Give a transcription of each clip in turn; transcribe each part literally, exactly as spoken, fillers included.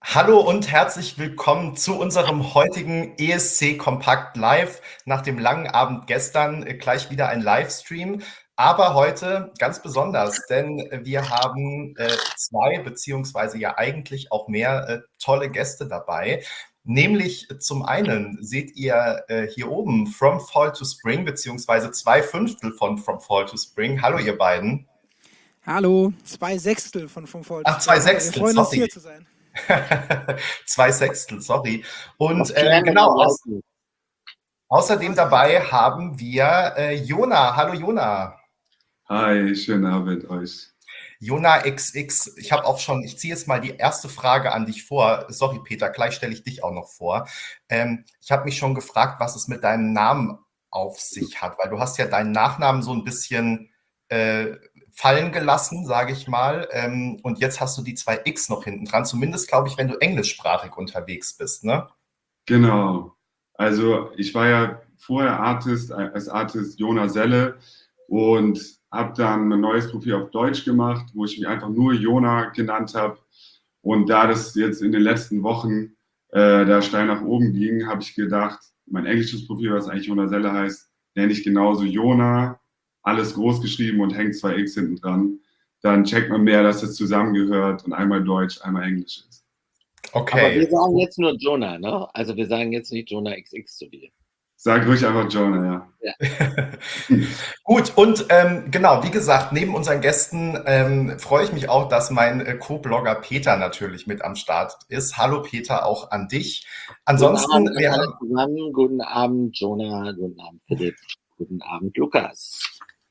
Hallo und herzlich willkommen zu unserem heutigen E S C Kompakt Live. Nach dem langen Abend gestern äh, gleich wieder ein Livestream, aber heute ganz besonders, denn wir haben äh, zwei beziehungsweise ja eigentlich auch mehr äh, tolle Gäste dabei. Nämlich zum einen seht ihr äh, hier oben From Fall to Spring beziehungsweise zwei Fünftel von From Fall to Spring. Hallo ihr beiden. Hallo, zwei Sechstel von From Fall to Ach, zwei Spring. Hallo, wir Sechstel, freuen uns hier sorry. zu sein. Zwei Sechstel, sorry. Und Das äh, klären wir genau, noch aus, gleich. außerdem dabei haben wir äh, Jona. Hallo Jona. Hi, schönen Abend euch. Jona X X, ich habe auch schon, ich ziehe jetzt mal die erste Frage an dich vor. Sorry Peter, gleich stelle ich dich auch noch vor. Ähm, ich habe mich schon gefragt, was es mit deinem Namen auf sich hat, weil du hast ja deinen Nachnamen so ein bisschen äh, fallen gelassen, sage ich mal. Ähm, und jetzt hast du die zwei X noch hinten dran, zumindest glaube ich, wenn du englischsprachig unterwegs bist, ne? Genau. Also ich war ja vorher Artist, als Artist Jona Selle und habe dann ein neues Profil auf Deutsch gemacht, wo ich mich einfach nur Jona genannt habe. Und da das jetzt in den letzten Wochen äh, der Steil nach oben ging, habe ich gedacht, mein englisches Profil, was eigentlich Jona Selle heißt, nenne ich genauso Jona, alles groß geschrieben und hängt zwei X hinten dran. Dann checkt man mehr, dass es zusammengehört und einmal Deutsch, einmal Englisch ist. Okay. Aber wir sagen jetzt nur Jona, ne? Also wir sagen jetzt nicht Jona X X zu dir. Sag ruhig einfach Jona, ja. ja. Gut, und ähm, genau, wie gesagt, neben unseren Gästen ähm, freue ich mich auch, dass mein äh, Co-Blogger Peter natürlich mit am Start ist. Hallo Peter, auch an dich. Ansonsten, Guten Abend wir alle haben, zusammen. Guten Abend, Jona. Guten Abend, Philipp. Guten Abend, Lukas.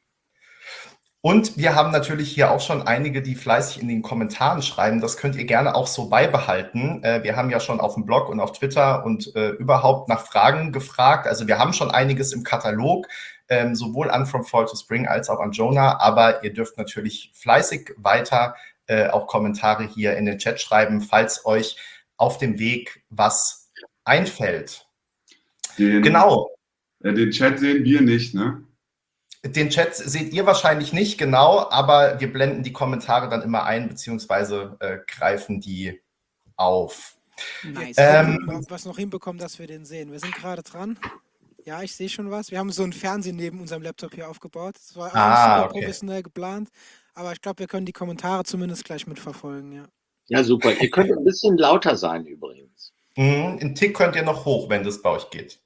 Und wir haben natürlich hier auch schon einige, die fleißig in den Kommentaren schreiben. Das könnt ihr gerne auch so beibehalten. Äh, wir haben ja schon auf dem Blog und auf Twitter und äh, überhaupt nach Fragen gefragt. Also wir haben schon einiges im Katalog, ähm, sowohl an From Fall to Spring als auch an Jona. Aber ihr dürft natürlich fleißig weiter äh, auch Kommentare hier in den Chat schreiben, falls euch auf dem Weg was einfällt. Den, Genau. Äh, den Chat sehen wir nicht, ne? Den Chat seht ihr wahrscheinlich nicht genau, aber wir blenden die Kommentare dann immer ein, beziehungsweise äh, greifen die auf. Nice. Ähm, Wir gucken, ob wir es noch hinbekommen, dass wir den sehen. Wir sind gerade dran. Ja, ich sehe schon was. Wir haben so ein Fernsehen neben unserem Laptop hier aufgebaut. Das war Ah, super okay. professionell geplant. Aber ich glaube, wir können die Kommentare zumindest gleich mitverfolgen, ja. Ja, super. Ihr könnt ein bisschen lauter sein übrigens. Mhm, einen Tick könnt ihr noch hoch, wenn das bei euch geht.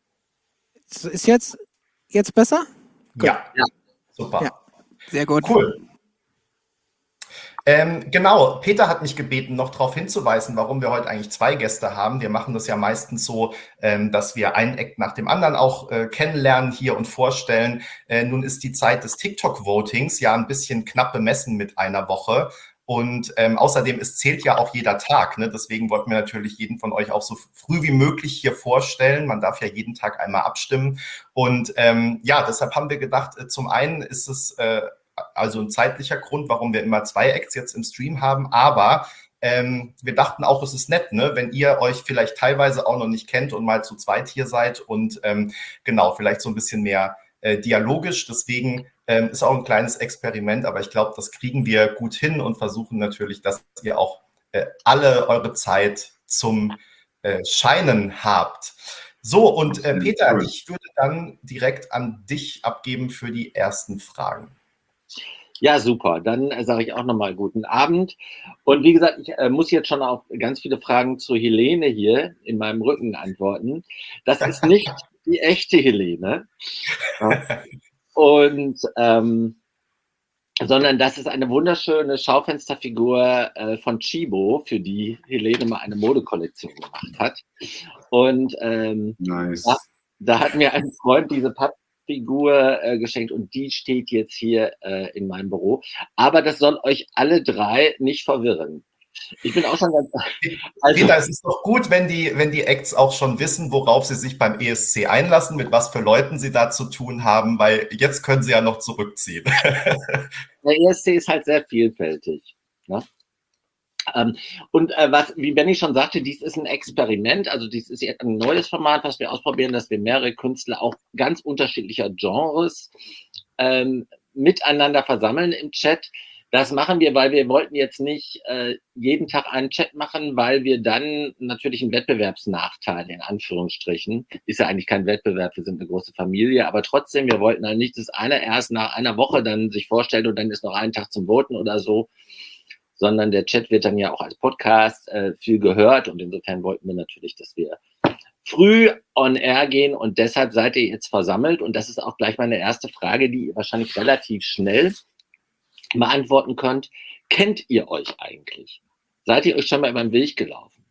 Ist jetzt, jetzt besser? Ja. Ja. Super. Ja. Sehr gut. Cool. Ähm, genau, Peter hat mich gebeten, noch darauf hinzuweisen, warum wir heute eigentlich zwei Gäste haben. Wir machen das ja meistens so, ähm, dass wir ein Act nach dem anderen auch äh, kennenlernen hier und vorstellen. Äh, nun ist die Zeit des TikTok-Votings ja ein bisschen knapp bemessen mit einer Woche. Und ähm, außerdem, es zählt ja auch jeder Tag. Ne? Deswegen wollten wir natürlich jeden von euch auch so früh wie möglich hier vorstellen. Man darf ja jeden Tag einmal abstimmen. Und ähm, ja, deshalb haben wir gedacht, äh, zum einen ist es äh, also ein zeitlicher Grund, warum wir immer zwei Acts jetzt im Stream haben. Aber ähm, wir dachten auch, es ist nett, ne? Wenn ihr euch vielleicht teilweise auch noch nicht kennt und mal zu zweit hier seid und ähm, genau, vielleicht so ein bisschen mehr äh, dialogisch. Deswegen ähm, ist auch ein kleines Experiment, aber ich glaube, das kriegen wir gut hin und versuchen natürlich, dass ihr auch äh, alle eure Zeit zum äh, Scheinen habt. So, und äh, Peter, Cool. ich würde dann direkt an dich abgeben für die ersten Fragen. Ja, super. Dann äh, sage ich auch nochmal guten Abend. Und wie gesagt, ich äh, muss jetzt schon auf ganz viele Fragen zu Helene hier in meinem Rücken antworten. Das ist nicht die echte Helene. Und ähm, sondern das ist eine wunderschöne Schaufensterfigur äh, von Chibo, für die Helene mal eine Modekollektion gemacht hat. Und ähm, Nice. da, da hat mir ein Freund diese Pappfigur äh, geschenkt und die steht jetzt hier äh, in meinem Büro. Aber das soll euch alle drei nicht verwirren. Ich bin auch schon ganz... Also, Peter, es ist doch gut, wenn die, wenn die Acts auch schon wissen, worauf sie sich beim E S C einlassen, mit was für Leuten sie da zu tun haben, weil jetzt können sie ja noch zurückziehen. Der E S C ist halt sehr vielfältig. Ne? Ähm, und äh, was, wie Benny schon sagte, dies ist ein Experiment, also dies ist jetzt ein neues Format, was wir ausprobieren, dass wir mehrere Künstler auch ganz unterschiedlicher Genres ähm, miteinander versammeln im Chat. Das machen wir, weil wir wollten jetzt nicht äh, jeden Tag einen Chat machen, weil wir dann natürlich einen Wettbewerbsnachteil, in Anführungsstrichen, ist ja eigentlich kein Wettbewerb, wir sind eine große Familie, aber trotzdem, wir wollten dann nicht, dass einer erst nach einer Woche dann sich vorstellt und dann ist noch ein Tag zum Voten oder so, sondern der Chat wird dann ja auch als Podcast äh, viel gehört und insofern wollten wir natürlich, dass wir früh on air gehen und deshalb seid ihr jetzt versammelt und das ist auch gleich meine erste Frage, die ihr wahrscheinlich relativ schnell beantworten könnt. Kennt ihr euch eigentlich? Seid ihr euch schon mal über den Weg gelaufen?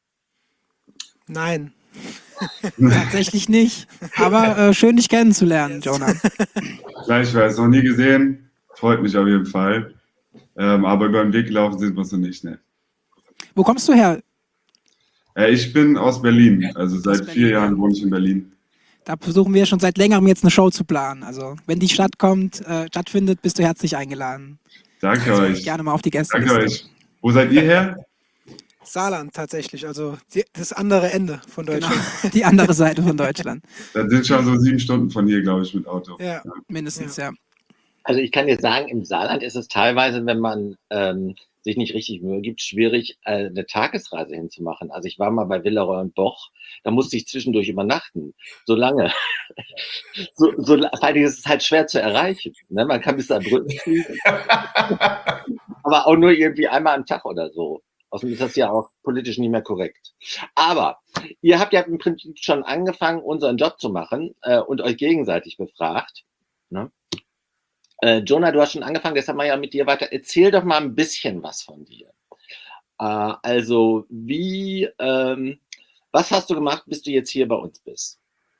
Nein. Tatsächlich nicht. Aber äh, schön, dich kennenzulernen, Jonah. Gleichfalls, noch nie gesehen. Freut mich auf jeden Fall. Ähm, aber über den Weg gelaufen sind wir uns noch nicht, ne? Wo kommst du her? Äh, ich bin aus Berlin. Also seit Berlin, vier Jahren ja. wohne ich in Berlin. Da versuchen wir schon seit längerem jetzt eine Show zu planen. Also wenn die Stadt kommt, äh, stattfindet, bist du herzlich eingeladen. Danke Also, euch. gerne mal auf die Danke Gästeliste. euch. Wo seid ihr her? Saarland tatsächlich, also die, das andere Ende von Deutschland. Genau, die andere Seite von Deutschland. Das sind schon so sieben Stunden von hier, glaube ich, mit Auto. Ja. Mindestens, ja. Also ich kann dir sagen, im Saarland ist es teilweise, wenn man ähm, sich nicht richtig Mühe gibt, schwierig, äh, eine Tagesreise hinzumachen. Also ich war mal bei Villeroy und Boch, da musste ich zwischendurch übernachten. So lange. so, so, vor allem ist es halt schwer zu erreichen. Ne? Man kann bis Saarbrücken fliegen. Aber auch nur irgendwie einmal am Tag oder so. Außerdem ist das ja auch politisch nicht mehr korrekt. Aber ihr habt ja im Prinzip schon angefangen, unseren Job zu machen äh, und euch gegenseitig befragt. Ne? Äh, Jonah, du hast schon angefangen, deshalb mal ja mit dir weiter. Erzähl doch mal ein bisschen was von dir. Äh, also, wie, ähm, was hast du gemacht, bis du jetzt hier bei uns bist?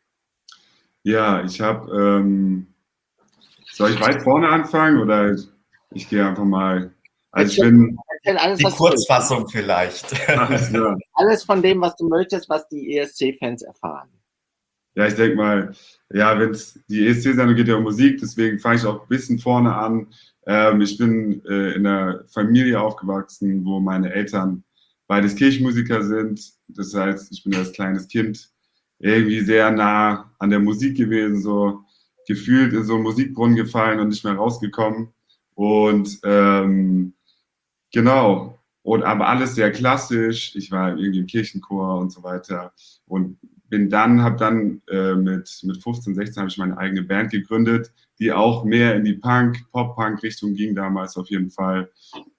Ja, ich habe, ähm, soll ich weit vorne anfangen oder ich, ich gehe einfach mal, also ich bin... Erzähl alles, Die was Kurzfassung vielleicht. Alles klar. Alles von dem, was du möchtest, was die E S C-Fans erfahren. Ja, ich denke mal, ja, wenn es die E S C-Sendung geht ja um Musik, deswegen fange ich auch ein bisschen vorne an. Ähm, ich bin äh, in einer Familie aufgewachsen, wo meine Eltern beides Kirchenmusiker sind. Das heißt, ich bin als kleines Kind irgendwie sehr nah an der Musik gewesen, so gefühlt in so einen Musikbrunnen gefallen und nicht mehr rausgekommen. Und ähm, genau, und aber alles sehr klassisch. Ich war irgendwie im Kirchenchor und so weiter und bin dann, habe dann äh, mit, mit fünfzehn, sechzehn habe ich meine eigene Band gegründet, die auch mehr in die Punk, Pop-Punk-Richtung ging damals auf jeden Fall.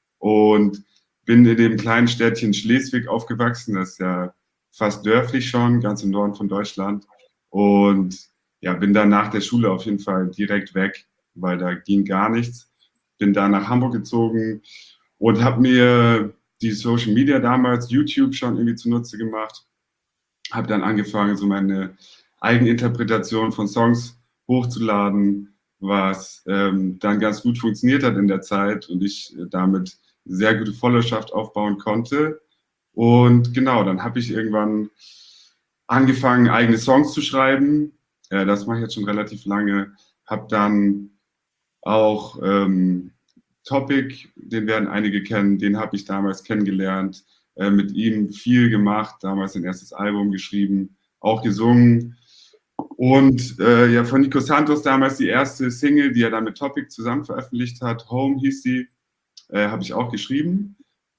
Und bin in dem kleinen Städtchen Schleswig aufgewachsen, das ist ja fast dörflich schon, ganz im Norden von Deutschland. Und ja, bin dann nach der Schule auf jeden Fall direkt weg, weil da ging gar nichts. Bin dann nach Hamburg gezogen und habe mir die Social Media damals, YouTube schon irgendwie zunutze gemacht. Habe dann angefangen, so meine Eigeninterpretation von Songs hochzuladen, was ähm, dann ganz gut funktioniert hat in der Zeit und ich äh, damit sehr gute Followerschaft aufbauen konnte. Und genau, dann habe ich irgendwann angefangen, eigene Songs zu schreiben. Äh, das mache ich jetzt schon relativ lange. Habe dann auch ähm, Topic, den werden einige kennen, den habe ich damals kennengelernt, äh, mit ihm viel gemacht, damals sein erstes Album geschrieben, auch gesungen. Und äh, ja, von Nico Santos damals die erste Single, die er dann mit Topic zusammen veröffentlicht hat, Home hieß sie, äh, habe ich auch geschrieben.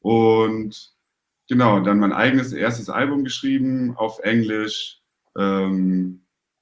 Und genau, dann mein eigenes erstes Album geschrieben auf Englisch. Ähm,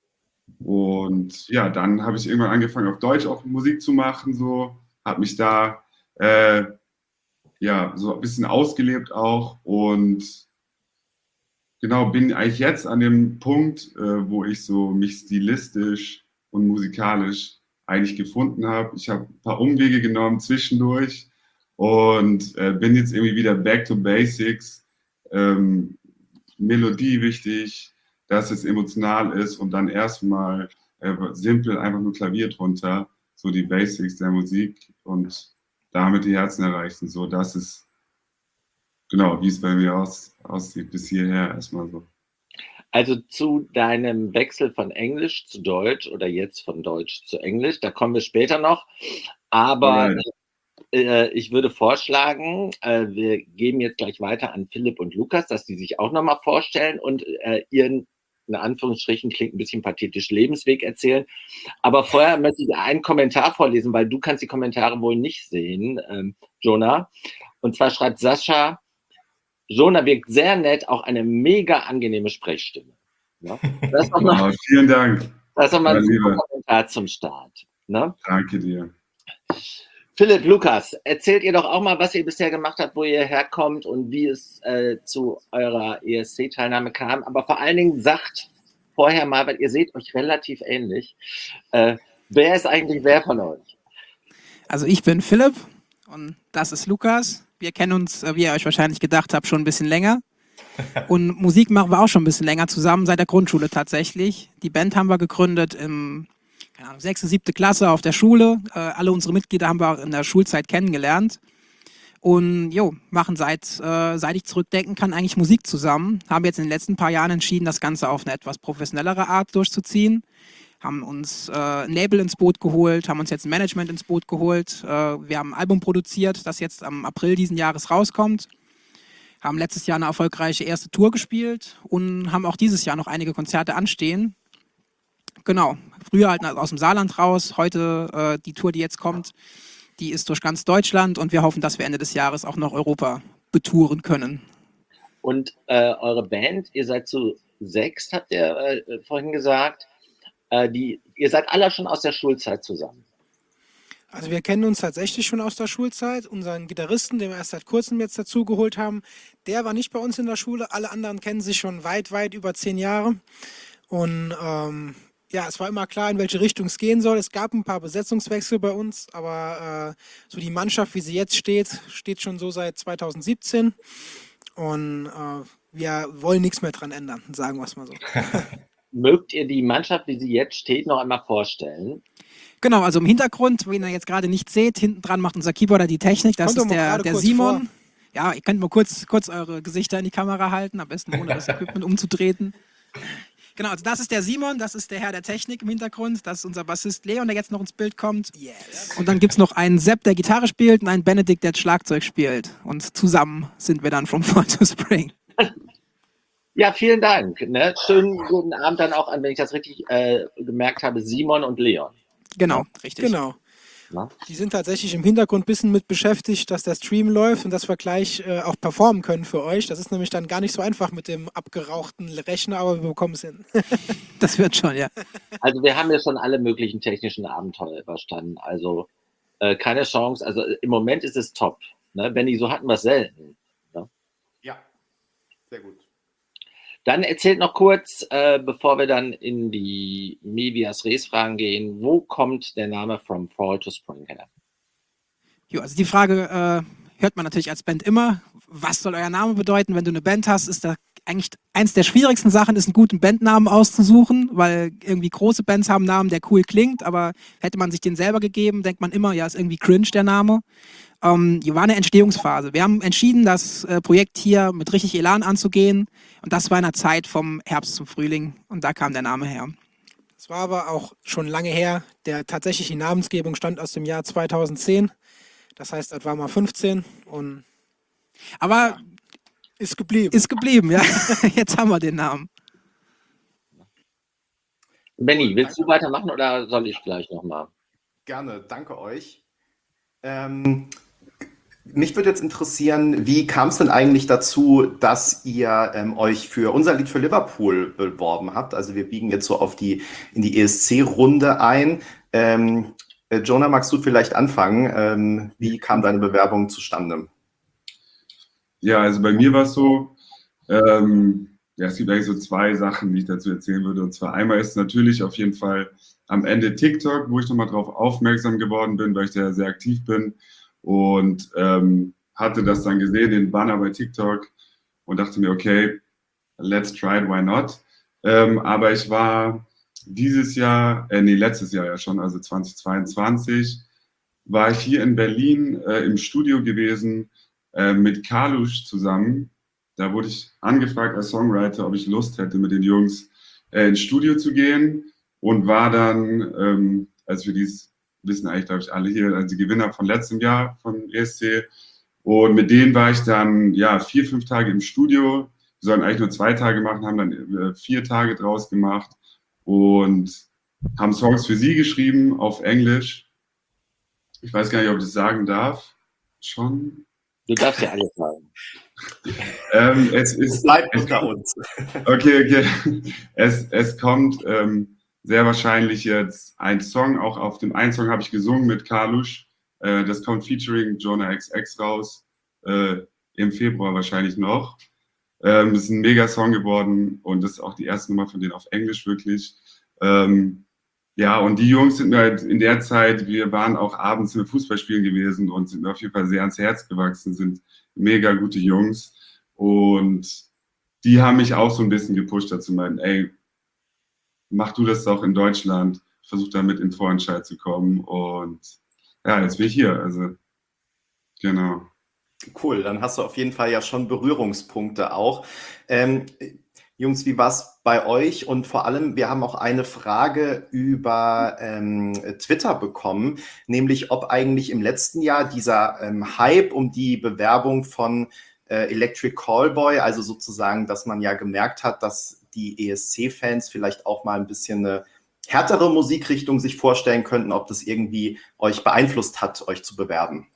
und ja, dann habe ich irgendwann angefangen, auf Deutsch auch Musik zu machen, so, habe mich da äh, ja, so ein bisschen ausgelebt auch und genau, bin eigentlich jetzt an dem Punkt, äh, wo ich so mich stilistisch und musikalisch eigentlich gefunden habe. Ich habe ein paar Umwege genommen zwischendurch und äh, bin jetzt irgendwie wieder back to basics. Ähm, Melodie wichtig, dass es emotional ist und dann erstmal äh, simpel einfach nur Klavier drunter, so die Basics der Musik und damit die Herzen erreichen. So, das ist genau, wie es bei mir aus, aussieht, bis hierher erstmal so. Also zu deinem Wechsel von Englisch zu Deutsch oder jetzt von Deutsch zu Englisch, da kommen wir später noch. Aber äh, ich würde vorschlagen, äh, wir geben jetzt gleich weiter an Philipp und Lukas, dass die sich auch nochmal vorstellen und äh, ihren in Anführungsstrichen, klingt ein bisschen pathetisch, Lebensweg erzählen. Aber vorher möchte ich einen Kommentar vorlesen, weil du kannst die Kommentare wohl nicht sehen, ähm, Jonah. Und zwar schreibt Sascha, Jonah wirkt sehr nett, auch eine mega angenehme Sprechstimme. Ja? Das ist doch mal, wow, vielen Dank. das ist doch mal ein Lieber. super Kommentar zum Start. Ne? Danke dir. Philipp, Lukas, erzählt ihr doch auch mal, was ihr bisher gemacht habt, wo ihr herkommt und wie es äh, zu eurer E S C-Teilnahme kam. Aber vor allen Dingen sagt vorher mal, weil ihr seht euch relativ ähnlich, äh, wer ist eigentlich wer von euch? Also ich bin Philipp und das ist Lukas. Wir kennen uns, wie ihr euch wahrscheinlich gedacht habt, schon ein bisschen länger. Und Musik machen wir auch schon ein bisschen länger zusammen, seit der Grundschule tatsächlich. Die Band haben wir gegründet im keine Ahnung, sechste, siebte Klasse auf der Schule. Äh, alle unsere Mitglieder haben wir auch in der Schulzeit kennengelernt. Und jo, machen seit, äh, seit ich zurückdenken kann, eigentlich Musik zusammen. Haben jetzt in den letzten paar Jahren entschieden, das Ganze auf eine etwas professionellere Art durchzuziehen. Haben uns äh, ein Label ins Boot geholt, haben uns jetzt ein Management ins Boot geholt. Äh, wir haben ein Album produziert, das jetzt am April diesen Jahres rauskommt. Haben letztes Jahr eine erfolgreiche erste Tour gespielt und haben auch dieses Jahr noch einige Konzerte anstehen. Genau, früher halt aus dem Saarland raus, heute äh, die Tour, die jetzt kommt, die ist durch ganz Deutschland und wir hoffen, dass wir Ende des Jahres auch noch Europa betouren können. Und äh, eure Band, ihr seid zu sechst, habt ihr äh, vorhin gesagt, äh, die, ihr seid alle schon aus der Schulzeit zusammen. Also wir kennen uns tatsächlich schon aus der Schulzeit. Unseren Gitarristen, den wir erst seit kurzem jetzt dazu geholt haben, der war nicht bei uns in der Schule. Alle anderen kennen sich schon weit, weit über zehn Jahre. Und ähm, ja, es war immer klar, in welche Richtung es gehen soll. Es gab ein paar Besetzungswechsel bei uns, aber äh, so die Mannschaft, wie sie jetzt steht, steht schon so seit zweitausendsiebzehn. Und äh, wir wollen nichts mehr dran ändern, sagen wir es mal so. Mögt ihr die Mannschaft, wie sie jetzt steht, noch einmal vorstellen? Genau, also im Hintergrund, wenn ihr jetzt gerade nicht seht, hinten dran macht unser Keyboarder die Technik, das Kommt doch ist mal der, gerade der kurz Simon. vor. Ja, ihr könnt mal kurz, kurz eure Gesichter in die Kamera halten, am besten ohne das Equipment umzutreten. Genau, also das ist der Simon, das ist der Herr der Technik im Hintergrund, das ist unser Bassist Leon, der jetzt noch ins Bild kommt. Yes. Und dann gibt es noch einen Sepp, der Gitarre spielt und einen Benedikt, der Schlagzeug spielt. Und zusammen sind wir dann From Fall to Spring. Ja, vielen Dank. Ne? Schönen guten Abend dann auch an, wenn ich das richtig äh, gemerkt habe, Simon und Leon. Genau, richtig. Genau. Na? Die sind tatsächlich im Hintergrund ein bisschen mit beschäftigt, dass der Stream läuft und dass wir gleich äh, auch performen können für euch. Das ist nämlich dann gar nicht so einfach mit dem abgerauchten Rechner, aber wir bekommen es hin. Das wird schon, ja. Also wir haben ja schon alle möglichen technischen Abenteuer überstanden. Also äh, keine Chance. Also im Moment ist es top. Ne? Benni, so hatten wir es selten. Ne? Ja, sehr gut. Dann erzählt noch kurz, äh, bevor wir dann in die Medias Res Fragen gehen, wo kommt der Name From Fall to Spring her? Jo, also die Frage äh, hört man natürlich als Band immer. Was soll euer Name bedeuten? Wenn du eine Band hast, ist da eigentlich eins der schwierigsten Sachen, ist einen guten Bandnamen auszusuchen, weil irgendwie große Bands haben einen Namen, der cool klingt, aber hätte man sich den selber gegeben, denkt man immer, ja, ist irgendwie cringe der Name. Ähm, hier war eine Entstehungsphase. Wir haben entschieden, das äh, Projekt hier mit richtig Elan anzugehen und das war in der Zeit vom Herbst zum Frühling und da kam der Name her. Das war aber auch schon lange her. Der tatsächlich die Namensgebung stand aus dem Jahr zweitausendzehn. Das heißt, das war mal fünfzehn und Aber ja, ist geblieben. ist geblieben, ja. Jetzt haben wir den Namen. Benni, willst du weitermachen oder soll ich gleich nochmal? Gerne, danke euch. Ähm, mich würde jetzt interessieren, wie kam es denn eigentlich dazu, dass ihr ähm, euch für unser Lied für Liverpool beworben habt? Also wir biegen jetzt so auf die in die E S C-Runde ein. Ähm, äh, Jonah, magst du vielleicht anfangen? Ähm, wie kam deine Bewerbung zustande? Ja, also bei mir war es so, ähm, ja, es gibt eigentlich so zwei Sachen, die ich dazu erzählen würde. Und zwar einmal ist natürlich auf jeden Fall am Ende TikTok, wo ich nochmal drauf aufmerksam geworden bin, weil ich da sehr aktiv bin und ähm, hatte das dann gesehen, den Banner bei TikTok und dachte mir, okay, let's try it, why not? Ähm, aber ich war dieses Jahr, äh, nee, letztes Jahr ja schon, also zweitausendzweiundzwanzig, war ich hier in Berlin äh, im Studio gewesen äh, mit Kalusch zusammen. Da wurde ich angefragt als Songwriter, ob ich Lust hätte, mit den Jungs äh, ins Studio zu gehen. Und war dann, ähm, als wir dies wissen eigentlich, glaube ich, alle hier, also die Gewinner von letztem Jahr von E S C. Und mit denen war ich dann ja vier, fünf Tage im Studio. wir sollten eigentlich nur zwei Tage machen, haben dann äh, vier Tage draus gemacht und haben Songs für sie geschrieben auf Englisch. Ich weiß gar nicht, ob ich das sagen darf. Schon? Du darfst ja alles sagen. ähm, es ist, Es bleibt es, unter uns. Okay, okay. Es, es kommt ähm, sehr wahrscheinlich jetzt ein Song, auch auf dem einen Song habe ich gesungen mit Karlusch. Äh, das kommt featuring Jonah X X raus, äh, im Februar wahrscheinlich noch. Ähm, das ist ein Mega-Song geworden und das ist auch die erste Nummer von denen auf Englisch wirklich. Ähm, ja, und die Jungs sind mir halt in der Zeit, wir waren auch abends im Fußballspielen gewesen und sind mir auf jeden Fall sehr ans Herz gewachsen, sind mega gute Jungs. Und die haben mich auch so ein bisschen gepusht dazu, meinen, ey, mach du das doch in Deutschland, versuch damit in Vorentscheid zu kommen. Und ja, jetzt bin ich hier. Also, genau. Cool, dann hast du auf jeden Fall ja schon Berührungspunkte auch. Ähm, Jungs, wie war es bei euch? Und vor allem, wir haben auch eine Frage über ähm, Twitter bekommen, nämlich ob eigentlich im letzten Jahr dieser ähm, Hype um die Bewerbung von äh, Electric Callboy, also sozusagen, dass man ja gemerkt hat, dass die E S C-Fans vielleicht auch mal ein bisschen eine härtere Musikrichtung sich vorstellen könnten, ob das irgendwie euch beeinflusst hat, euch zu bewerben.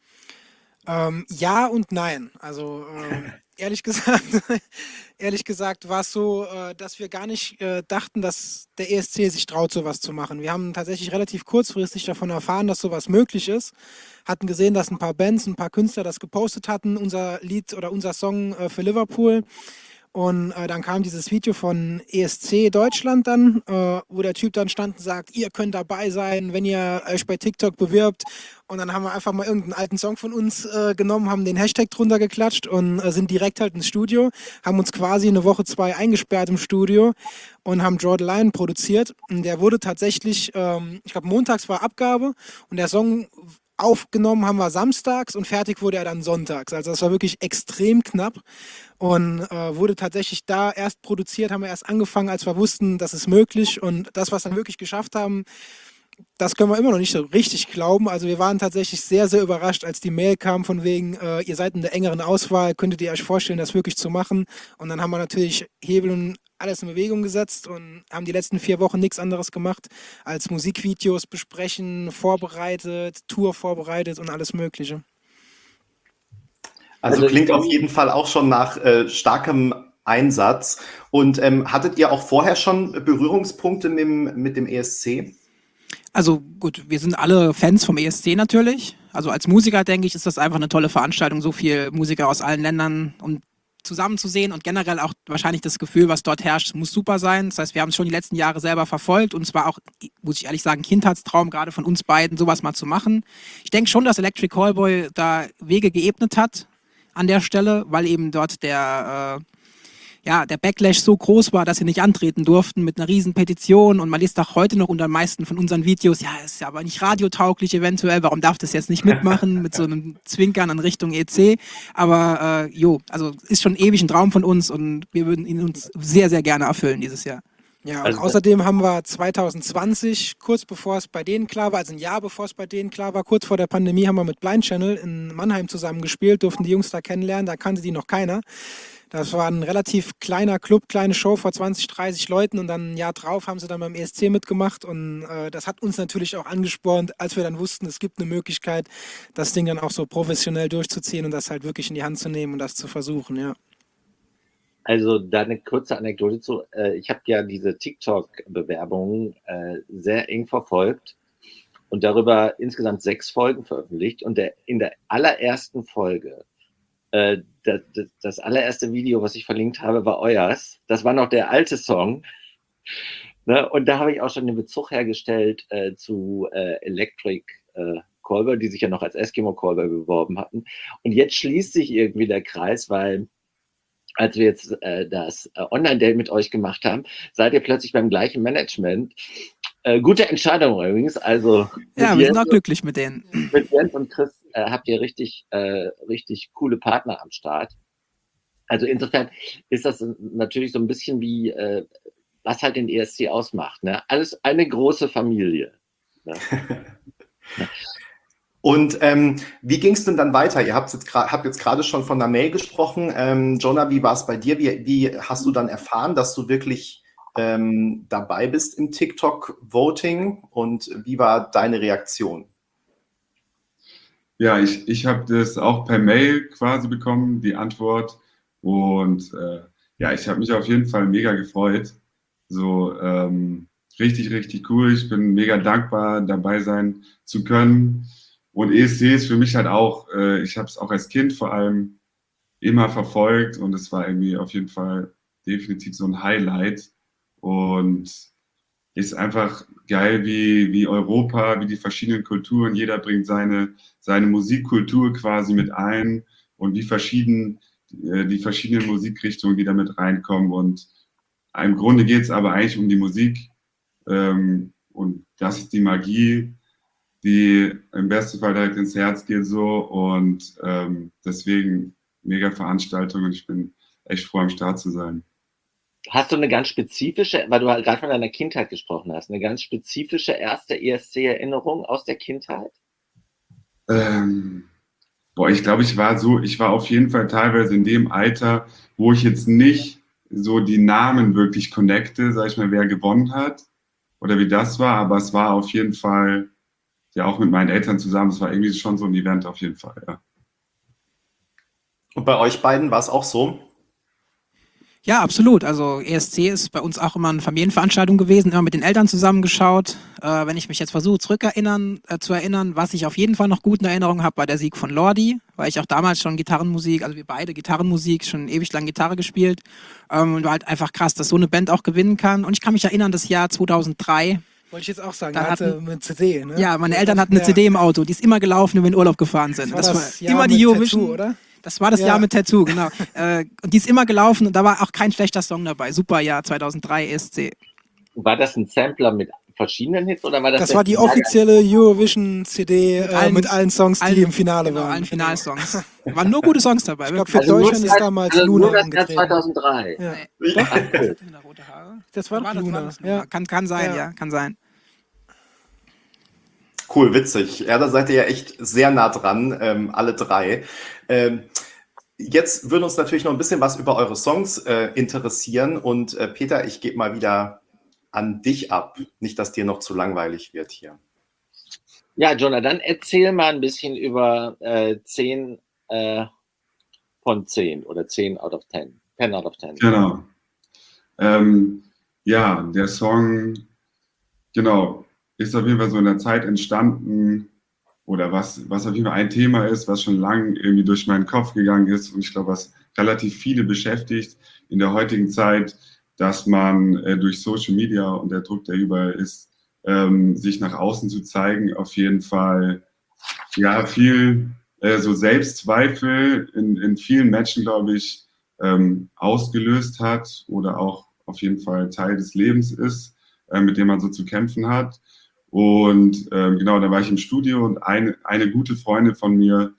Ähm, ja und nein. Also ähm, ehrlich gesagt, ehrlich gesagt war es so, äh, dass wir gar nicht äh, dachten, dass der E S C sich traut, sowas zu machen. Wir haben tatsächlich relativ kurzfristig davon erfahren, dass sowas möglich ist. Hatten gesehen, dass ein paar Bands, ein paar Künstler das gepostet hatten, unser Lied oder unser Song äh, für Liverpool. Und äh, dann kam dieses Video von E S C Deutschland dann, äh, wo der Typ dann stand und sagt, ihr könnt dabei sein, wenn ihr euch bei TikTok bewirbt. Und dann haben wir einfach mal irgendeinen alten Song von uns äh, genommen, haben den Hashtag drunter geklatscht und äh, sind direkt halt ins Studio, haben uns quasi eine Woche, zwei eingesperrt im Studio und haben Draw the Line produziert. Und der wurde tatsächlich, ähm, ich glaube montags war Abgabe und der Song aufgenommen haben wir samstags und fertig wurde er dann sonntags. Also das war wirklich extrem knapp und äh, wurde tatsächlich da erst produziert, haben wir erst angefangen, als wir wussten, das ist möglich und das, was wir dann wirklich geschafft haben, das können wir immer noch nicht so richtig glauben. Also wir waren tatsächlich sehr, sehr überrascht, als die Mail kam von wegen, äh, ihr seid in der engeren Auswahl, könntet ihr euch vorstellen, das wirklich zu machen? Und dann haben wir natürlich Hebel und alles in Bewegung gesetzt und haben die letzten vier Wochen nichts anderes gemacht, als Musikvideos besprechen, vorbereitet, Tour vorbereitet und alles Mögliche. Also klingt auf jeden Fall auch schon nach äh, starkem Einsatz. Und ähm, hattet ihr auch vorher schon Berührungspunkte mit dem, mit dem E S C? Also gut, wir sind alle Fans vom E S C natürlich. Also als Musiker, denke ich, ist das einfach eine tolle Veranstaltung, so viele Musiker aus allen Ländern und zusammenzusehen und generell auch wahrscheinlich das Gefühl, was dort herrscht, muss super sein. Das heißt, wir haben es schon die letzten Jahre selber verfolgt und es war auch, muss ich ehrlich sagen, Kindheitstraum gerade von uns beiden, sowas mal zu machen. Ich denke schon, dass Electric Callboy da Wege geebnet hat an der Stelle, weil eben dort der, äh, ja, der Backlash so groß war, dass sie nicht antreten durften mit einer riesen Petition und man liest auch heute noch unter den meisten von unseren Videos, ja, ist ja aber nicht radiotauglich eventuell, warum darf das jetzt nicht mitmachen mit so einem Zwinkern in Richtung E C, aber äh, jo, also ist schon ewig ein Traum von uns und wir würden ihn uns sehr, sehr gerne erfüllen dieses Jahr. Ja, und Also- außerdem haben wir zwanzig zwanzig, kurz bevor es bei denen klar war, also ein Jahr bevor es bei denen klar war, kurz vor der Pandemie, haben wir mit Blind Channel in Mannheim zusammen gespielt, durften die Jungs da kennenlernen, da kannte die noch keiner. Das war ein relativ kleiner Club, kleine Show vor zwanzig, dreißig Leuten und dann ein Jahr drauf haben sie dann beim E S C mitgemacht und äh, das hat uns natürlich auch angespornt, als wir dann wussten, es gibt eine Möglichkeit, das Ding dann auch so professionell durchzuziehen und das halt wirklich in die Hand zu nehmen und das zu versuchen, ja. Also da eine kurze Anekdote zu. Äh, ich habe ja diese TikTok-Bewerbungen äh, sehr eng verfolgt und darüber insgesamt sechs Folgen veröffentlicht. Und der, in der allerersten Folge, äh, das, das, das allererste Video, was ich verlinkt habe, war euers. Das war noch der alte Song. Ne? Und da habe ich auch schon den Bezug hergestellt äh, zu äh, Electric äh, Callboy, die sich ja noch als Eskimo Callboy beworben hatten. Und jetzt schließt sich irgendwie der Kreis, weil als wir jetzt äh, das äh, Online-Date mit euch gemacht haben, seid ihr plötzlich beim gleichen Management. Äh, gute Entscheidung übrigens. Also Ja, mit wir sind Jens- auch glücklich mit denen. mit Jens und Chris äh, habt ihr richtig, äh, richtig coole Partner am Start. Also insofern ist das natürlich so ein bisschen wie, äh, was halt den E S C ausmacht. Ne? Alles eine große Familie. Ne? Und ähm, wie ging es denn dann weiter? Ihr habt jetzt, habt jetzt gerade schon von der Mail gesprochen. Ähm, Jonah, wie war es bei dir? Wie, wie hast du dann erfahren, dass du wirklich ähm, dabei bist im TikTok-Voting? Und wie war deine Reaktion? Ja, ich, ich habe das auch per Mail quasi bekommen, die Antwort. Und äh, ja, ich habe mich auf jeden Fall mega gefreut. So ähm, richtig, richtig cool. Ich bin mega dankbar, dabei sein zu können. Und E S C ist für mich halt auch, äh, ich habe es auch als Kind vor allem immer verfolgt und es war irgendwie auf jeden Fall definitiv so ein Highlight. Und ist einfach geil, wie, wie Europa, wie die verschiedenen Kulturen, jeder bringt seine, seine Musikkultur quasi mit ein und wie verschieden äh, die verschiedenen Musikrichtungen, die da mit reinkommen. Und im Grunde geht es aber eigentlich um die Musik ähm, und das ist die Magie, die im besten Fall direkt ins Herz geht so und ähm, deswegen mega Veranstaltung und ich bin echt froh am Start zu sein. Hast du eine ganz spezifische, weil du halt gerade von deiner Kindheit gesprochen hast, eine ganz spezifische erste E S C-Erinnerung aus der Kindheit? Ähm, boah, ich glaube, ich war so, ich war auf jeden Fall teilweise in dem Alter, wo ich jetzt nicht so die Namen wirklich connecte, sag ich mal, wer gewonnen hat oder wie das war, aber es war auf jeden Fall, ja auch mit meinen Eltern zusammen, es war irgendwie schon so ein Event auf jeden Fall, ja. Und bei euch beiden war es auch so? Ja, absolut. Also E S C ist bei uns auch immer eine Familienveranstaltung gewesen, immer mit den Eltern zusammengeschaut. Äh, wenn ich mich jetzt versuche zurückerinnern, äh, zu erinnern, was ich auf jeden Fall noch gut in Erinnerung habe, war der Sieg von Lordi, weil ich auch damals schon Gitarrenmusik, also wir beide Gitarrenmusik, schon ewig lang Gitarre gespielt. Ähm, und war halt einfach krass, dass so eine Band auch gewinnen kann. Und ich kann mich erinnern, das Jahr zweitausenddrei. Wollte ich jetzt auch sagen, Da da hatte hatten- mit C D, ne? Ja, meine Eltern hatten eine Ja. C D im Auto, die ist immer gelaufen, wenn wir in Urlaub gefahren sind. Das war das Jahr immer die mit Eurovision, Tattoo, oder? Das war das Ja. Jahr mit Tattoo, genau. äh, und die ist immer gelaufen und da war auch kein schlechter Song dabei. Super Jahr zweitausenddrei E S C. War das ein Sampler mit verschiedenen Hits oder war das? Das der war die Finale? offizielle Eurovision-C D Mit äh, allen- mit allen Songs, die allen- im Finale Genau, waren. allen Finalsongs. Waren nur gute Songs dabei. Ich glaube, wirklich. für Also nur Deutschland ist das- damals also nur Luna das Jahr angetreten. zweitausenddrei. Ja. Nee. Ach, cool. Hatte Luna rote Haare? Das war doch Luna. das Luna. Ja. Kann, kann sein, ja. Ja. kann sein. Cool, witzig. Ja, da seid ihr ja echt sehr nah dran, ähm, alle drei. Ähm, jetzt würde uns natürlich noch ein bisschen was über eure Songs äh, interessieren. Und äh, Peter, ich gebe mal wieder an dich ab. Nicht, dass dir noch zu langweilig wird hier. Ja, Jonah, dann erzähl mal ein bisschen über äh, zehn äh, von zehn oder zehn out of zehn. zehn out of zehn. Genau. Ähm, ja, der Song, genau, ist auf jeden Fall so in der Zeit entstanden oder was, was auf jeden Fall ein Thema ist, was schon lange irgendwie durch meinen Kopf gegangen ist und ich glaube, was relativ viele beschäftigt in der heutigen Zeit, dass man äh, durch Social Media und der Druck, der überall ist, ähm, sich nach außen zu zeigen, auf jeden Fall ja viel äh, so Selbstzweifel in, in vielen Menschen, glaube ich, ähm, ausgelöst hat oder auch auf jeden Fall Teil des Lebens ist, äh, mit dem man so zu kämpfen hat. Und ähm, genau, da war ich im Studio und eine, eine gute Freundin von mir,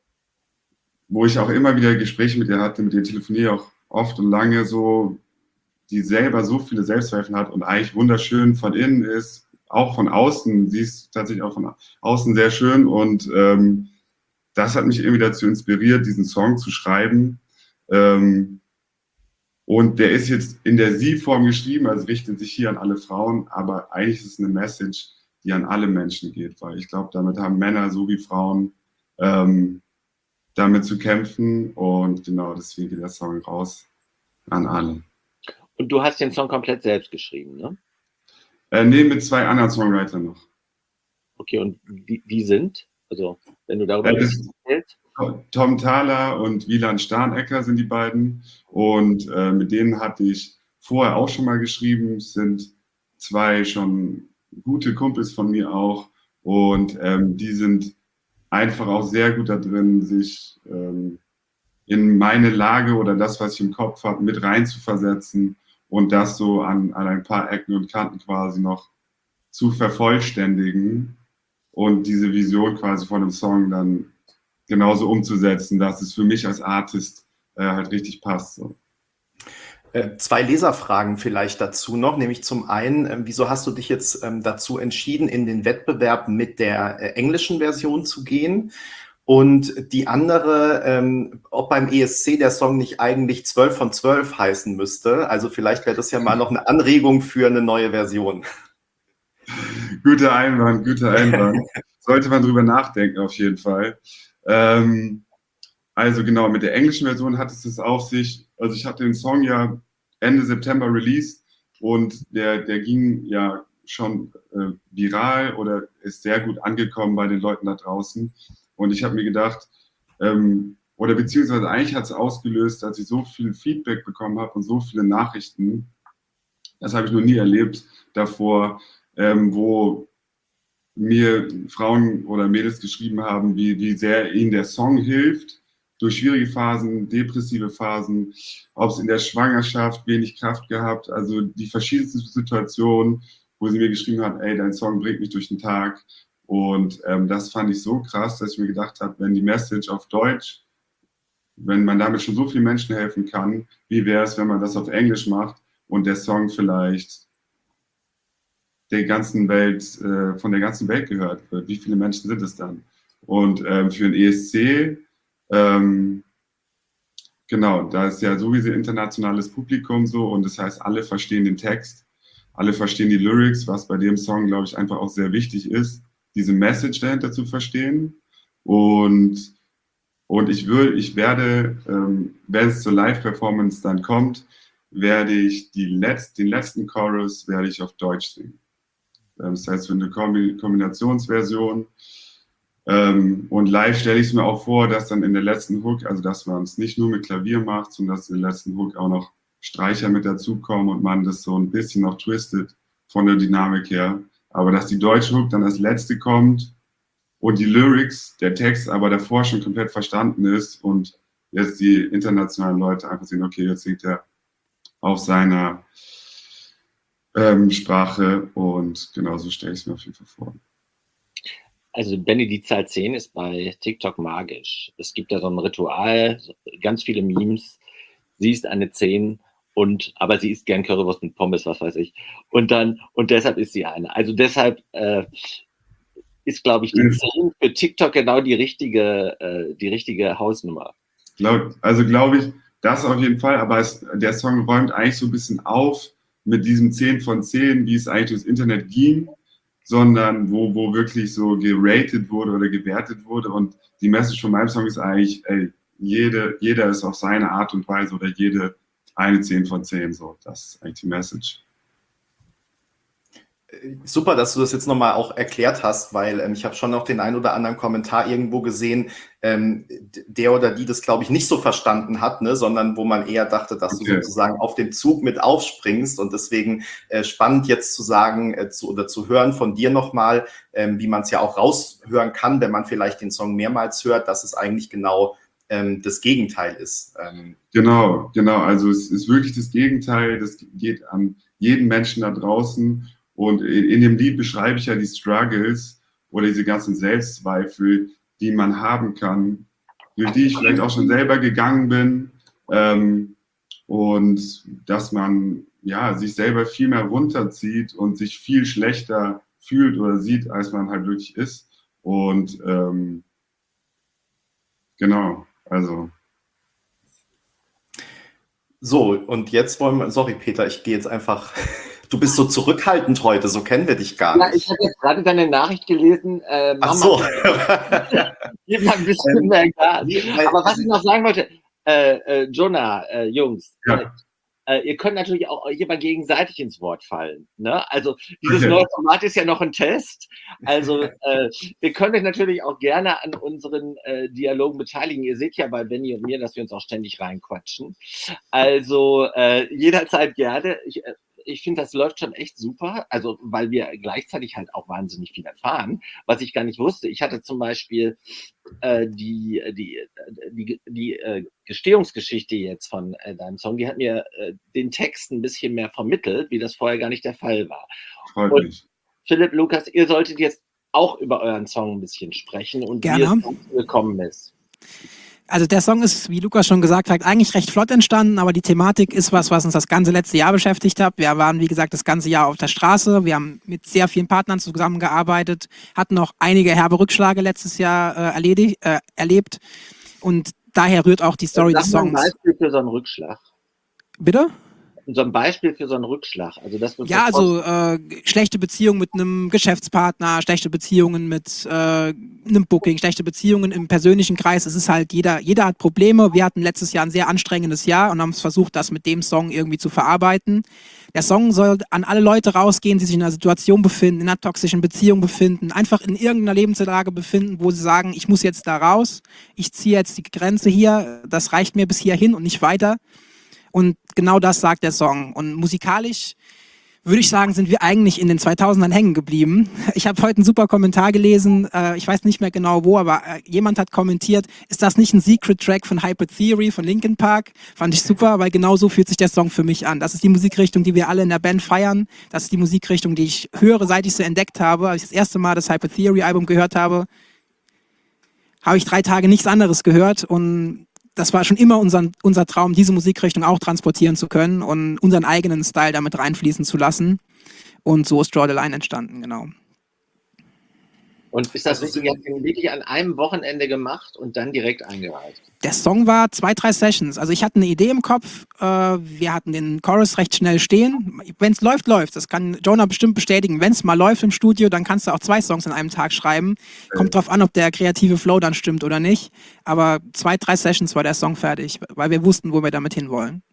wo ich auch immer wieder Gespräche mit ihr hatte, mit ihr telefoniere ich auch oft und lange so, die selber so viele Selbstzweifel hat und eigentlich wunderschön von innen ist, auch von außen, sie ist tatsächlich auch von außen sehr schön und ähm, das hat mich irgendwie dazu inspiriert, diesen Song zu schreiben. Ähm, und der ist jetzt in der Sie-Form geschrieben, also richtet sich hier an alle Frauen, aber eigentlich ist es eine Message, die an alle Menschen geht, weil ich glaube, damit haben Männer so wie Frauen ähm, damit zu kämpfen und genau deswegen geht der Song raus an alle. Und du hast den Song komplett selbst geschrieben, ne? Äh, nee, mit zwei anderen Songwritern noch. Okay, und die, die sind? Also, wenn du darüber Äh, das- erzählst. Tom Thaler und Wieland Starnecker sind die beiden und äh, mit denen hatte ich vorher auch schon mal geschrieben, es sind zwei schon gute Kumpels von mir auch und ähm, die sind einfach auch sehr gut da drin, sich ähm, in meine Lage oder das, was ich im Kopf habe, mit rein zu versetzen und das so an, an ein paar Ecken und Kanten quasi noch zu vervollständigen und diese Vision quasi von einem Song dann genauso umzusetzen, dass es für mich als Artist äh, halt richtig passt. So. Äh, zwei Leserfragen vielleicht dazu noch, nämlich zum einen, äh, wieso hast du dich jetzt ähm, dazu entschieden, in den Wettbewerb mit der äh, englischen Version zu gehen? Und die andere, ähm, ob beim E S C der Song nicht eigentlich zwölf von zwölf heißen müsste. Also vielleicht wäre das ja mal noch eine Anregung für eine neue Version. Guter Einwand, guter Einwand. Sollte man drüber nachdenken, auf jeden Fall. Ähm, also genau, mit der englischen Version hat es das auf sich. Also ich hatte den Song ja Ende September released und der, der ging ja schon äh, viral oder ist sehr gut angekommen bei den Leuten da draußen. Und ich habe mir gedacht, ähm, oder beziehungsweise eigentlich hat es ausgelöst, als ich so viel Feedback bekommen habe und so viele Nachrichten, das habe ich noch nie erlebt davor, ähm, wo mir Frauen oder Mädels geschrieben haben, wie, wie sehr ihnen der Song hilft, durch schwierige Phasen, depressive Phasen, ob es in der Schwangerschaft wenig Kraft gehabt, also die verschiedensten Situationen, wo sie mir geschrieben hat, ey, dein Song bringt mich durch den Tag. Und ähm, das fand ich so krass, dass ich mir gedacht habe, wenn die Message auf Deutsch, wenn man damit schon so vielen Menschen helfen kann, wie wäre es, wenn man das auf Englisch macht und der Song vielleicht der ganzen Welt, äh, von der ganzen Welt gehört wird. Wie viele Menschen sind es dann? Und ähm, für den E S C, ähm, genau, da ist ja sowieso internationales Publikum so und das heißt, alle verstehen den Text, alle verstehen die Lyrics, was bei dem Song, glaube ich, einfach auch sehr wichtig ist, diese Message dahinter zu verstehen. Und, und ich, will, ich werde, ähm, wenn es zur Live-Performance dann kommt, werde ich die Letz-, den letzten Chorus werde ich auf Deutsch singen. Das heißt, für eine Kombinationsversion. Ähm, und live stelle ich es mir auch vor, dass dann in der letzten Hook, also dass man es nicht nur mit Klavier macht, sondern dass in der letzten Hook auch noch Streicher mit dazukommen und man das so ein bisschen noch twistet von der Dynamik her. Aber dass die deutsche Hook dann als letzte kommt und die Lyrics, der Text aber davor schon komplett verstanden ist und jetzt die internationalen Leute einfach sehen, okay, jetzt singt er auf seiner Ähm, Sprache und genauso stelle ich es mir auf jeden Fall vor. Also Benny, die Zahl zehn ist bei TikTok magisch. Es gibt da so ein Ritual, ganz viele Memes. Sie ist eine zehn und aber sie isst gern Currywurst mit Pommes, was weiß ich. Und dann und deshalb ist sie eine. Also deshalb äh, ist, glaube ich, die zehn für TikTok genau die richtige, äh, die richtige Hausnummer. Glaub, also glaube ich, das auf jeden Fall. Aber es, der Song räumt eigentlich so ein bisschen auf mit diesem zehn von zehn, wie es eigentlich durchs Internet ging, sondern wo, wo wirklich so geratet wurde oder gewertet wurde. Und die Message von meinem Song ist eigentlich, ey, jede, jeder ist auf seine Art und Weise oder jede eine zehn von zehn. So, das ist eigentlich die Message. Super, dass du das jetzt nochmal auch erklärt hast, weil ähm, ich habe schon noch den einen oder anderen Kommentar irgendwo gesehen, ähm, der oder die das, glaube ich, nicht so verstanden hat, ne, sondern wo man eher dachte, dass okay. du sozusagen auf den Zug mit aufspringst und deswegen äh, spannend jetzt zu sagen äh, zu, oder zu hören von dir nochmal, ähm, wie man es ja auch raushören kann, wenn man vielleicht den Song mehrmals hört, dass es eigentlich genau ähm, das Gegenteil ist. Ähm, genau, genau, also es ist wirklich das Gegenteil, das geht an jeden Menschen da draußen. Und in dem Lied beschreibe ich ja die Struggles oder diese ganzen Selbstzweifel, die man haben kann, durch die ich vielleicht auch schon selber gegangen bin. Ähm, und dass man ja, sich selber viel mehr runterzieht und sich viel schlechter fühlt oder sieht, als man halt wirklich ist. Und ähm, genau, also. So, und jetzt wollen wir, sorry Peter, ich gehe jetzt einfach... Du bist so zurückhaltend heute, so kennen wir dich gar nicht. Ja, ich habe jetzt gerade deine Nachricht gelesen. Äh, Ach so. Gib mal ein bisschen mehr Gas. Aber was ich noch sagen wollte, äh, äh, Jonah, äh, Jungs, ja. äh, ihr könnt natürlich auch euch immer gegenseitig ins Wort fallen. Ne? Also dieses neue Format ist ja noch ein Test. Also äh, ihr könnt euch natürlich auch gerne an unseren äh, Dialogen beteiligen. Ihr seht ja bei Benny und mir, dass wir uns auch ständig reinquatschen. Also äh, jederzeit gerne. Ich, äh, Ich finde, das läuft schon echt super, also weil wir gleichzeitig halt auch wahnsinnig viel erfahren, was ich gar nicht wusste. Ich hatte zum Beispiel äh, die, die, die, die äh, Gestehungsgeschichte jetzt von äh, deinem Song, die hat mir äh, den Text ein bisschen mehr vermittelt, wie das vorher gar nicht der Fall war. Freut und mich. Philipp, Lukas, ihr solltet jetzt auch über euren Song ein bisschen sprechen und Gerne. wie es gekommen ist. Also der Song ist, wie Lukas schon gesagt hat, eigentlich recht flott entstanden, aber die Thematik ist was, was uns das ganze letzte Jahr beschäftigt hat. Wir waren, wie gesagt, das ganze Jahr auf der Straße. Wir haben mit sehr vielen Partnern zusammengearbeitet, hatten auch einige herbe Rückschläge letztes Jahr äh, erledigt, äh, erlebt. Und daher rührt auch die Story des Sag mal Songs. ein Beispiel für so einen Rückschlag. Bitte? So ein Beispiel für so einen Rückschlag. Also das wird Ja, also äh, schlechte Beziehungen mit einem Geschäftspartner, schlechte Beziehungen mit äh, einem Booking, schlechte Beziehungen im persönlichen Kreis. Es ist halt, jeder, jeder hat Probleme. Wir hatten letztes Jahr ein sehr anstrengendes Jahr und haben es versucht, das mit dem Song irgendwie zu verarbeiten. Der Song soll an alle Leute rausgehen, die sich in einer Situation befinden, in einer toxischen Beziehung befinden, einfach in irgendeiner Lebenslage befinden, wo sie sagen, ich muss jetzt da raus, ich ziehe jetzt die Grenze hier, das reicht mir bis hierhin und nicht weiter. Und genau das sagt der Song. Und musikalisch würde ich sagen, sind wir eigentlich in den zweitausendern hängen geblieben. Ich habe heute einen super Kommentar gelesen, äh, ich weiß nicht mehr genau wo, aber äh, jemand hat kommentiert, ist das nicht ein Secret-Track von Hyper Theory von Linkin Park? Fand ich super, weil genau so fühlt sich der Song für mich an. Das ist die Musikrichtung, die wir alle in der Band feiern. Das ist die Musikrichtung, die ich höre, seit ich sie entdeckt habe. Als ich das erste Mal das Hyper Theory-Album gehört habe, habe ich drei Tage nichts anderes gehört und das war schon immer unser, unser Traum, diese Musikrichtung auch transportieren zu können und unseren eigenen Style damit reinfließen zu lassen. Und so ist Draw the Line entstanden, genau. Und ist das richtig, ihr habt den wirklich an einem Wochenende gemacht und dann direkt eingereicht? Der Song war zwei, drei Sessions. Also ich hatte eine Idee im Kopf. Äh, wir hatten den Chorus recht schnell stehen. Wenn es läuft, läuft. Das kann Jonah bestimmt bestätigen. Wenn es mal läuft im Studio, dann kannst du auch zwei Songs an einem Tag schreiben. Kommt drauf an, ob der kreative Flow dann stimmt oder nicht. Aber zwei, drei Sessions war der Song fertig, weil wir wussten, wo wir damit hinwollen.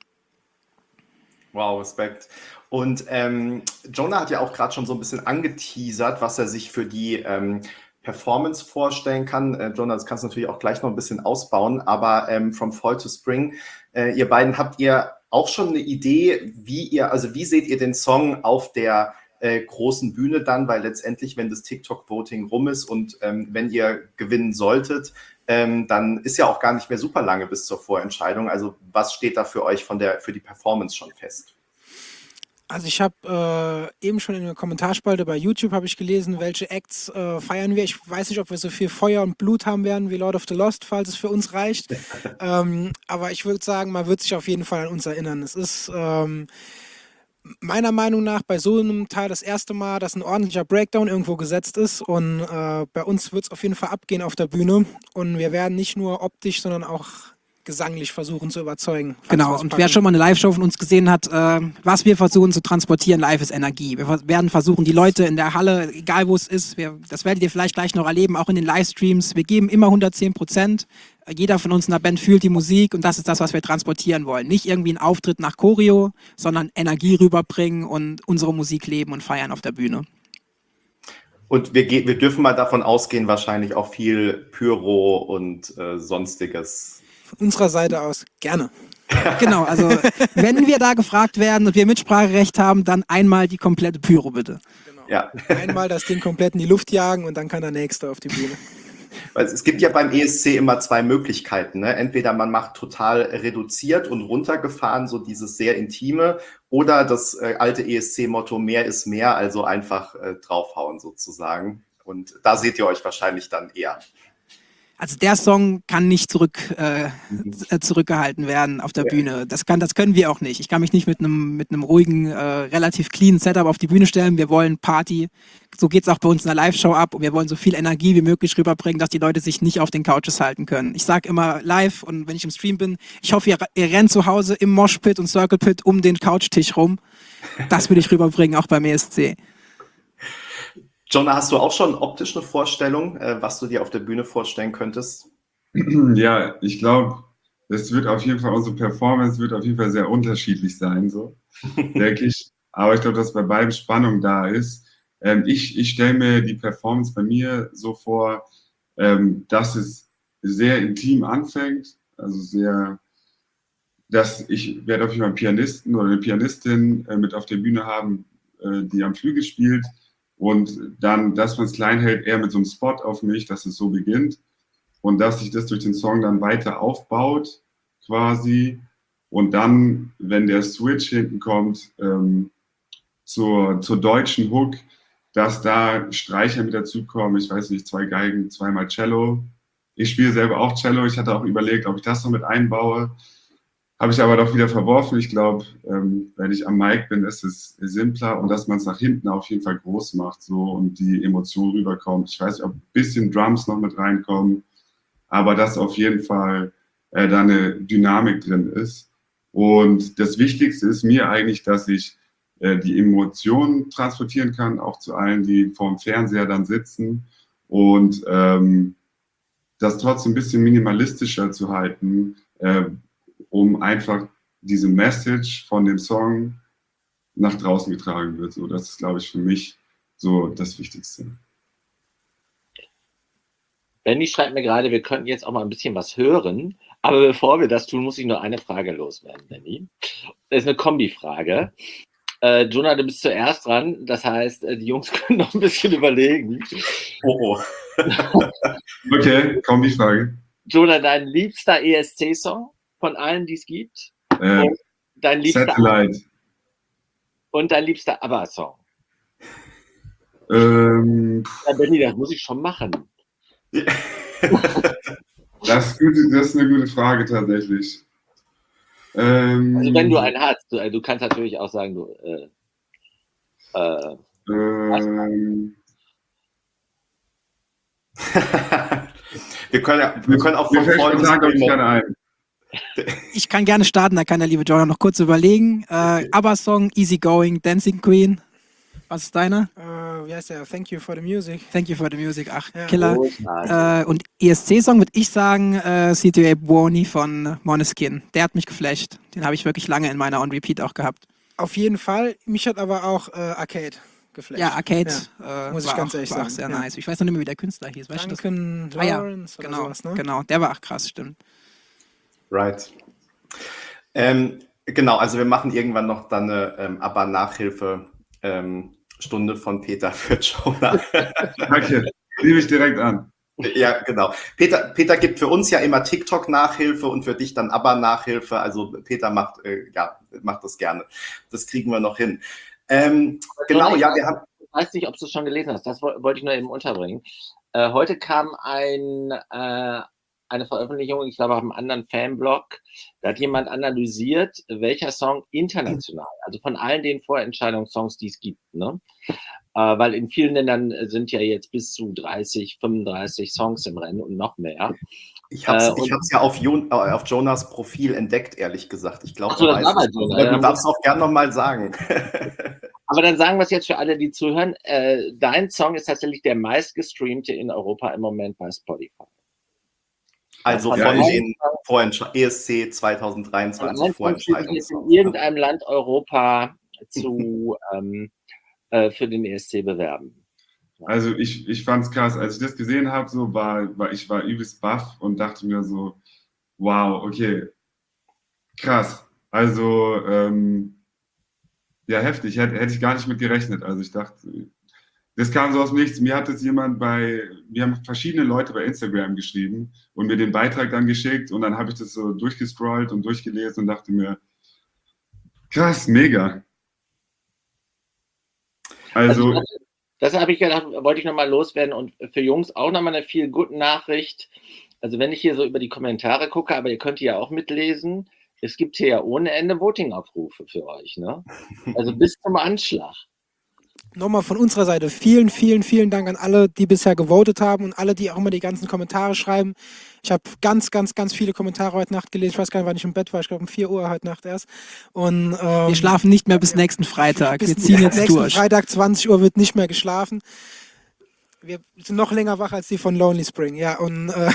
Wow, Respekt. Und ähm, Jonah hat ja auch gerade schon so ein bisschen angeteasert, was er sich für die ähm, Performance vorstellen kann. Äh, Jonah, das kannst du natürlich auch gleich noch ein bisschen ausbauen, aber ähm, From Fall to Spring, äh, ihr beiden, habt ihr auch schon eine Idee, wie ihr, also wie seht ihr den Song auf der äh, großen Bühne dann, weil letztendlich, wenn das TikTok-Voting rum ist und ähm, wenn ihr gewinnen solltet, ähm, dann ist ja auch gar nicht mehr super lange bis zur Vorentscheidung. Also was steht da für euch von der, für die Performance schon fest? Also ich habe äh, eben schon in der Kommentarspalte bei YouTube habe ich gelesen, welche Acts äh, feiern wir. Ich weiß nicht, ob wir so viel Feuer und Blut haben werden wie Lord of the Lost, falls es für uns reicht. ähm, aber ich würde sagen, man wird sich auf jeden Fall an uns erinnern. Es ist ähm, meiner Meinung nach bei so einem Teil das erste Mal, dass ein ordentlicher Breakdown irgendwo gesetzt ist. Und äh, bei uns wird es auf jeden Fall abgehen auf der Bühne. Und wir werden nicht nur optisch, sondern auch gesanglich versuchen zu überzeugen. Genau, und wer schon mal eine Live-Show von uns gesehen hat, äh, was wir versuchen zu transportieren, live ist Energie. Wir vers- werden versuchen, die Leute in der Halle, egal wo es ist, wir, das werdet ihr vielleicht gleich noch erleben, auch in den Livestreams, wir geben immer hundertzehn Prozent. Jeder von uns in der Band fühlt die Musik und das ist das, was wir transportieren wollen. Nicht irgendwie ein Auftritt nach Choreo, sondern Energie rüberbringen und unsere Musik leben und feiern auf der Bühne. Und wir, ge- wir dürfen mal davon ausgehen, wahrscheinlich auch viel Pyro und äh, sonstiges. Von unserer Seite aus gerne. Genau, also wenn wir da gefragt werden und wir Mitspracherecht haben, dann einmal die komplette Pyro bitte. Genau. Ja. Einmal das Ding komplett in die Luft jagen und dann kann der Nächste auf die Bühne. Weil es gibt ja beim E S C immer zwei Möglichkeiten. Ne? Entweder man macht total reduziert und runtergefahren, so dieses sehr Intime, oder das äh, alte E S C-Motto, mehr ist mehr, also einfach äh, draufhauen sozusagen. Und da seht ihr euch wahrscheinlich dann eher. Also der Song kann nicht zurück, äh, äh, zurückgehalten werden auf der Ja. Bühne. Das kann, das können wir auch nicht. Ich kann mich nicht mit einem mit einem ruhigen, äh, relativ clean Setup auf die Bühne stellen. Wir wollen Party. So geht's auch bei uns in der Live-Show ab und wir wollen so viel Energie wie möglich rüberbringen, dass die Leute sich nicht auf den Couches halten können. Ich sag immer live und wenn ich im Stream bin, ich hoffe, ihr, ihr rennt zu Hause im Moshpit und Circle Pit um den Couchtisch rum. Das will ich rüberbringen, auch beim E S C. Jonah, hast du auch schon optisch eine Vorstellung, äh, was du dir auf der Bühne vorstellen könntest? Ja, ich glaube, es wird auf jeden Fall, unsere Performance wird auf jeden Fall sehr unterschiedlich sein, so, denke ich. Aber ich glaube, dass bei beiden Spannung da ist. Ähm, ich ich stelle mir die Performance bei mir so vor, ähm, dass es sehr intim anfängt, also sehr, dass ich werde auf jeden Fall einen Pianisten oder eine Pianistin äh, mit auf der Bühne haben, äh, die am Flügel spielt. Und dann, dass man es klein hält, eher mit so einem Spot auf mich, dass es so beginnt. Und dass sich das durch den Song dann weiter aufbaut, quasi. Und dann, wenn der Switch hinten kommt, ähm, zur, zur deutschen Hook, dass da Streicher mit dazukommen, ich weiß nicht, zwei Geigen, zweimal Cello. ich spiele selber auch Cello. Ich hatte auch überlegt, ob ich das noch mit einbaue. Habe ich aber doch wieder verworfen. Ich glaube, ähm, wenn ich am Mic bin, ist es simpler und dass man es nach hinten auf jeden Fall groß macht so und die Emotion rüberkommt. Ich weiß nicht, ob ein bisschen Drums noch mit reinkommen, aber dass auf jeden Fall äh, da eine Dynamik drin ist. Und das Wichtigste ist mir eigentlich, dass ich äh, die Emotionen transportieren kann, auch zu allen, die vorm Fernseher dann sitzen und ähm, das trotzdem ein bisschen minimalistischer zu halten, äh, um einfach diese Message von dem Song nach draußen getragen wird. So, das ist, glaube ich, für mich so das Wichtigste. Benny schreibt mir gerade, wir könnten jetzt auch mal ein bisschen was hören. Aber bevor wir das tun, muss ich nur eine Frage loswerden, Benny. Das ist eine Kombi-Frage. Äh, Jonah, du bist zuerst dran. Das heißt, die Jungs können noch ein bisschen überlegen. Oh, oh. Okay, Kombi-Frage. Jonah, dein liebster E S C-Song von allen, die es gibt? Äh, und, dein liebster Satellite. und dein liebster ABBA-Song? Ähm, Ja, Benny, das muss ich schon machen. das, ist gut, das ist eine gute Frage tatsächlich. Ähm, Also wenn du einen hast, du, du kannst natürlich auch sagen, du äh, äh, ähm, wir können, ja, wir können auch mir von fällt vorne spontan, glaube ich, keine ein. Ich kann gerne starten, da kann der liebe Jonah noch kurz überlegen. Äh, Okay. ABBA-Song, Easy Going, Dancing Queen. Was ist deiner? Äh, wie heißt der? Thank you for the music. Thank you for the music. Ach, Ja. Killer. großartig. Äh, und E S C-Song würde ich sagen, äh, C T A Buoni von Måneskin. Der hat mich geflasht. Den habe ich wirklich lange in meiner On-Repeat auch gehabt. Auf jeden Fall. Mich hat aber auch äh, Arcade geflasht. Ja, Arcade Ja, äh, muss ich war ganz auch, ehrlich war auch sagen, sehr ja. nice. Ich weiß noch nicht mehr, wie der Künstler hieß. Weißt du das? Duncan Ah, ja, Lawrence oder genau, sowas, ne? genau. Der war auch krass, stimmt. Right. Ähm, genau, also wir machen irgendwann noch dann eine ähm, ABBA-Nachhilfe ähm, Stunde von Peter für Jonah. Danke, nehme ich direkt an. Ja, genau. Peter, Peter gibt für uns ja immer TikTok-Nachhilfe und für dich dann ABBA-Nachhilfe. Also Peter macht, äh, ja, macht das gerne. Das kriegen wir noch hin. Ähm, genau, ja, wir haben... Ich weiß nicht, ob du es schon gelesen hast. Das wollte ich nur eben unterbringen. Äh, heute kam ein, äh, eine Veröffentlichung, ich glaube, auf einem anderen Fanblog. Da hat jemand analysiert, welcher Song international, also von allen den Vorentscheidungssongs, die es gibt, ne? Äh, weil in vielen Ländern sind ja jetzt bis zu dreißig, fünfunddreißig Songs im Rennen und noch mehr. Ich habe es Äh, ich hab's ja auf, Jon, äh, auf Jonas Profil entdeckt, ehrlich gesagt. Ich glaube, Ach so, er das weiß war bei es. Jonah, Aber ja. du darfst auch gern nochmal sagen. Aber dann sagen wir es jetzt für alle, die zuhören. Äh, dein Song ist tatsächlich der meistgestreamte in Europa im Moment bei Spotify. Also Von von allen den Vorentsch- E S C zwanzig dreiundzwanzig Vorentscheidungssongs, die sich Vorentscheidungssongs. in irgendeinem Land Europa zu, ähm, äh, für den E S C bewerben. Also ich, ich fand es krass, als ich das gesehen habe, so war, war ich war übelst baff und dachte mir so, wow, okay, krass. Also ähm, ja, heftig, hätte, hätte ich gar nicht mit gerechnet. Also ich dachte, das kam so aus dem Nichts. Mir hat es jemand bei, mir haben verschiedene Leute bei Instagram geschrieben und mir den Beitrag dann geschickt und dann habe ich das so durchgescrollt und durchgelesen und dachte mir, krass, mega. Also, Also das habe ich gedacht, wollte ich nochmal loswerden und für Jungs auch nochmal eine viel gute Nachricht. Also wenn ich hier so über die Kommentare gucke, aber ihr könnt die ja auch mitlesen, es gibt hier ja ohne Ende Voting-Aufrufe für euch, ne? Also bis zum Anschlag. Nochmal von unserer Seite vielen, vielen, vielen Dank an alle, die bisher gewotet haben und alle, die auch immer die ganzen Kommentare schreiben. Ich habe ganz, ganz, ganz viele Kommentare heute Nacht gelesen. Ich weiß gar nicht, wann ich im Bett war. Ich glaube um vier Uhr heute Nacht erst. Und, ähm, Wir schlafen nicht mehr bis nächsten Freitag. bis Wir ziehen jetzt nächsten durch. Freitag zwanzig Uhr wird nicht mehr geschlafen. Wir sind noch länger wach als die von Lonely Spring. Ja, und, äh,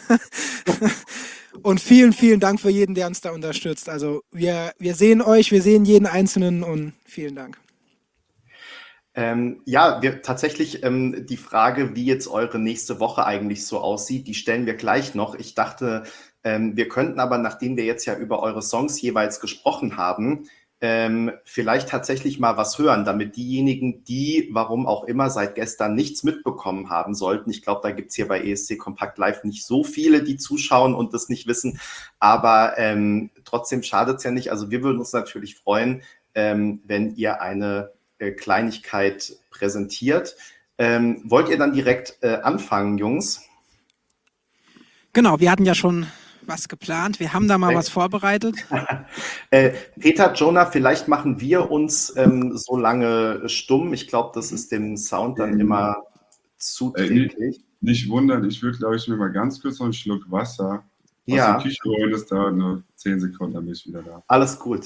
und vielen, vielen Dank für jeden, der uns da unterstützt. Also wir, wir sehen euch, wir sehen jeden Einzelnen und vielen Dank. Ähm, ja, wir tatsächlich ähm, die Frage, wie jetzt eure nächste Woche eigentlich so aussieht, die stellen wir gleich noch. Ich dachte, ähm, wir könnten aber, nachdem wir jetzt ja über eure Songs jeweils gesprochen haben, ähm, vielleicht tatsächlich mal was hören, damit diejenigen, die, warum auch immer, seit gestern nichts mitbekommen haben sollten. Ich glaube, da gibt's hier bei E S C Kompakt Live nicht so viele, die zuschauen und das nicht wissen. Aber ähm, trotzdem schadet's ja nicht. Also wir würden uns natürlich freuen, ähm, wenn ihr eine Kleinigkeit präsentiert. Ähm, wollt ihr dann direkt äh, anfangen, Jungs? Genau, wir hatten ja schon was geplant. Wir haben da mal Okay. was vorbereitet. Äh, Peter, Jonah, vielleicht machen wir uns ähm, so lange stumm. Ich glaube, das ist dem Sound dann immer zuträglich. Nicht wundern, ich würde, glaube ich, mir mal ganz kurz noch einen Schluck Wasser Ja. aus der Küche holen. Das dauert nur zehn Sekunden, dann bin ich wieder da. Alles gut.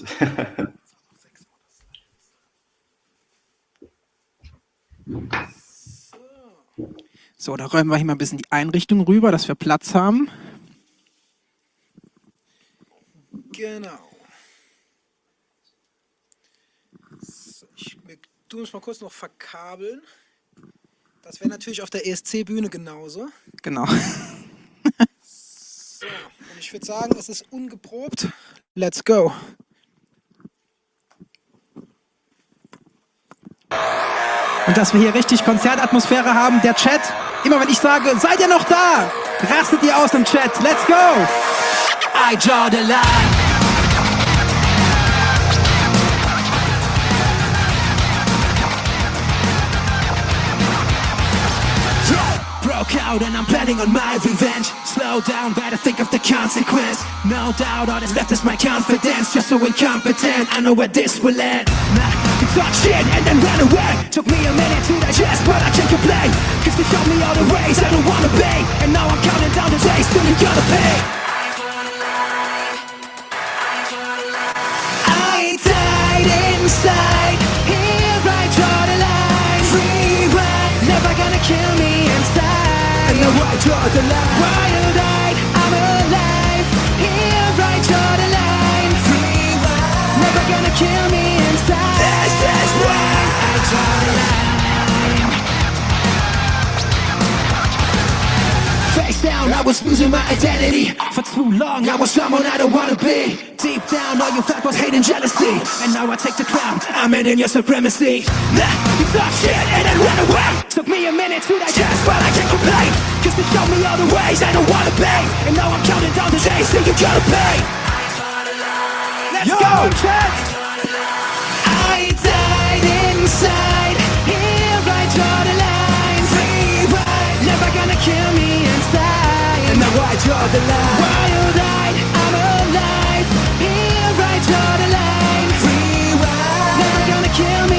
So, da räumen wir hier mal ein bisschen die Einrichtung rüber, dass wir Platz haben. Genau. So, ich wir tun es mal kurz noch verkabeln. Das wäre natürlich auf der E S C-Bühne genauso. Genau. So, und ich würde sagen, es ist ungeprobt. Let's go. Und dass wir hier richtig Konzertatmosphäre haben, der Chat, immer wenn ich sage, seid ihr noch da, rastet ihr aus dem Chat. Let's go! I draw the line. Broke out and I'm planning on my revenge. Slow down, better think of the consequence. No doubt all that's left is my confidence. Just so incompetent, I know where this will end. Nah, you talk shit and then run away. Took me a minute to digest, but I can't complain. Cause they showed me all the ways I don't wanna be. And now I'm counting down the days till you gotta pay. I died inside. Here I draw the line. Free ride, never gonna kill me inside. And now I draw the line. Wild-eyed, I'm alive. Here I draw the line. Free ride, never gonna kill me inside. This is why I draw the line. Face down, I was losing my identity. For too long, I was someone I don't wanna be. Deep down, all you felt was hate and jealousy. And now I take the crown, I'm in your supremacy. Nah, you talk shit and then run away. Took me a minute to digest, but I can't complain. Cause they showed me all the ways I don't wanna be. And now I'm counting down the days till you gotta pay. Let's Yo. go, chat! I died inside. Here I draw the line. Free ride, never gonna kill me inside. And now I draw the line. Wild-eyed, I'm alive. Here I draw the line. Free ride, never gonna kill me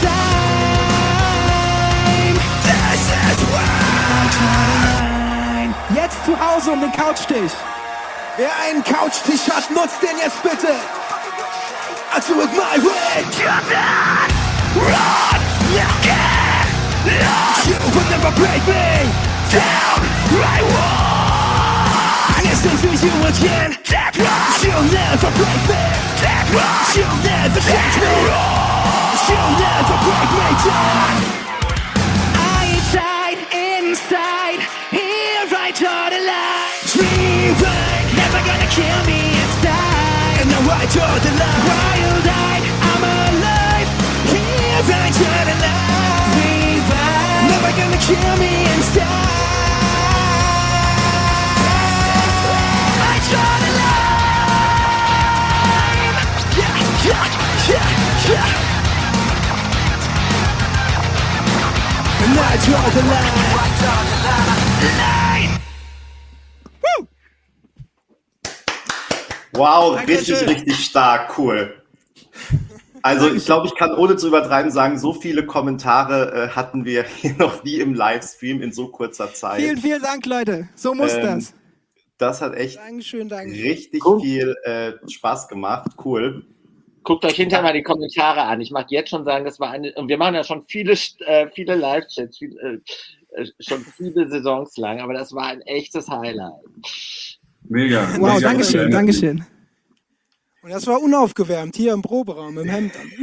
inside. This is why I draw the line. Jetzt zu Hause um den Couchtisch. Wer einen Couchtisch hat, nutzt den jetzt bitte. I do it my way. Come on, run, look at, look. You will never break me down. I won't listen to you again. That rock. You'll never break me. That rock. You'll never change me. You'll never break me down. I died inside. Here I draw the line. Dreaming, never gonna kill me inside. And now I draw the line. Wild-eyed, I'm alive. Here I draw the line. Dreaming, never gonna kill me inside. I draw the line. Yeah, yeah, yeah, yeah. And I draw the line. I draw the line. Woo! Wow, Dankeschön. richtig, richtig stark, cool. Also ich glaube, ich kann ohne zu übertreiben sagen, so viele Kommentare äh, hatten wir hier noch nie im Livestream in so kurzer Zeit. Vielen, vielen Dank, Leute. So muss Ähm, das. Das hat echt Dankeschön, Dankeschön. richtig Cool. viel äh, Spaß gemacht, cool. Guckt euch hinterher mal die Kommentare an. Ich mag jetzt schon sagen, das war eine, und wir machen ja schon viele, äh, viele Live-Chats, viel, äh, äh, schon viele Saisons lang, aber das war ein echtes Highlight. Mega. Wow, mega Dankeschön, cool. Dankeschön. Und das war unaufgewärmt, hier im Proberaum, im Hemd an.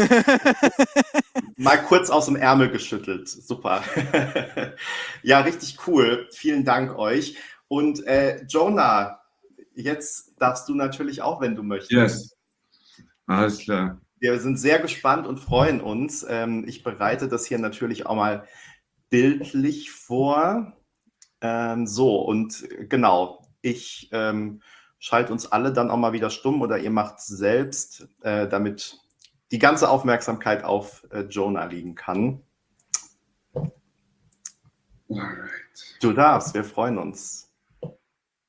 Mal kurz aus dem Ärmel geschüttelt. Super. Ja, richtig cool. Vielen Dank euch. Und äh, Jonah, jetzt darfst du natürlich auch, wenn du möchtest. Yes. Alles klar. Wir sind sehr gespannt und freuen uns. Ähm, ich bereite das hier natürlich auch mal bildlich vor. Ähm, so, und genau, ich ähm, schalte uns alle dann auch mal wieder stumm oder ihr macht es selbst, äh, damit die ganze Aufmerksamkeit auf äh, Jonah liegen kann. Alright. Du darfst, wir freuen uns.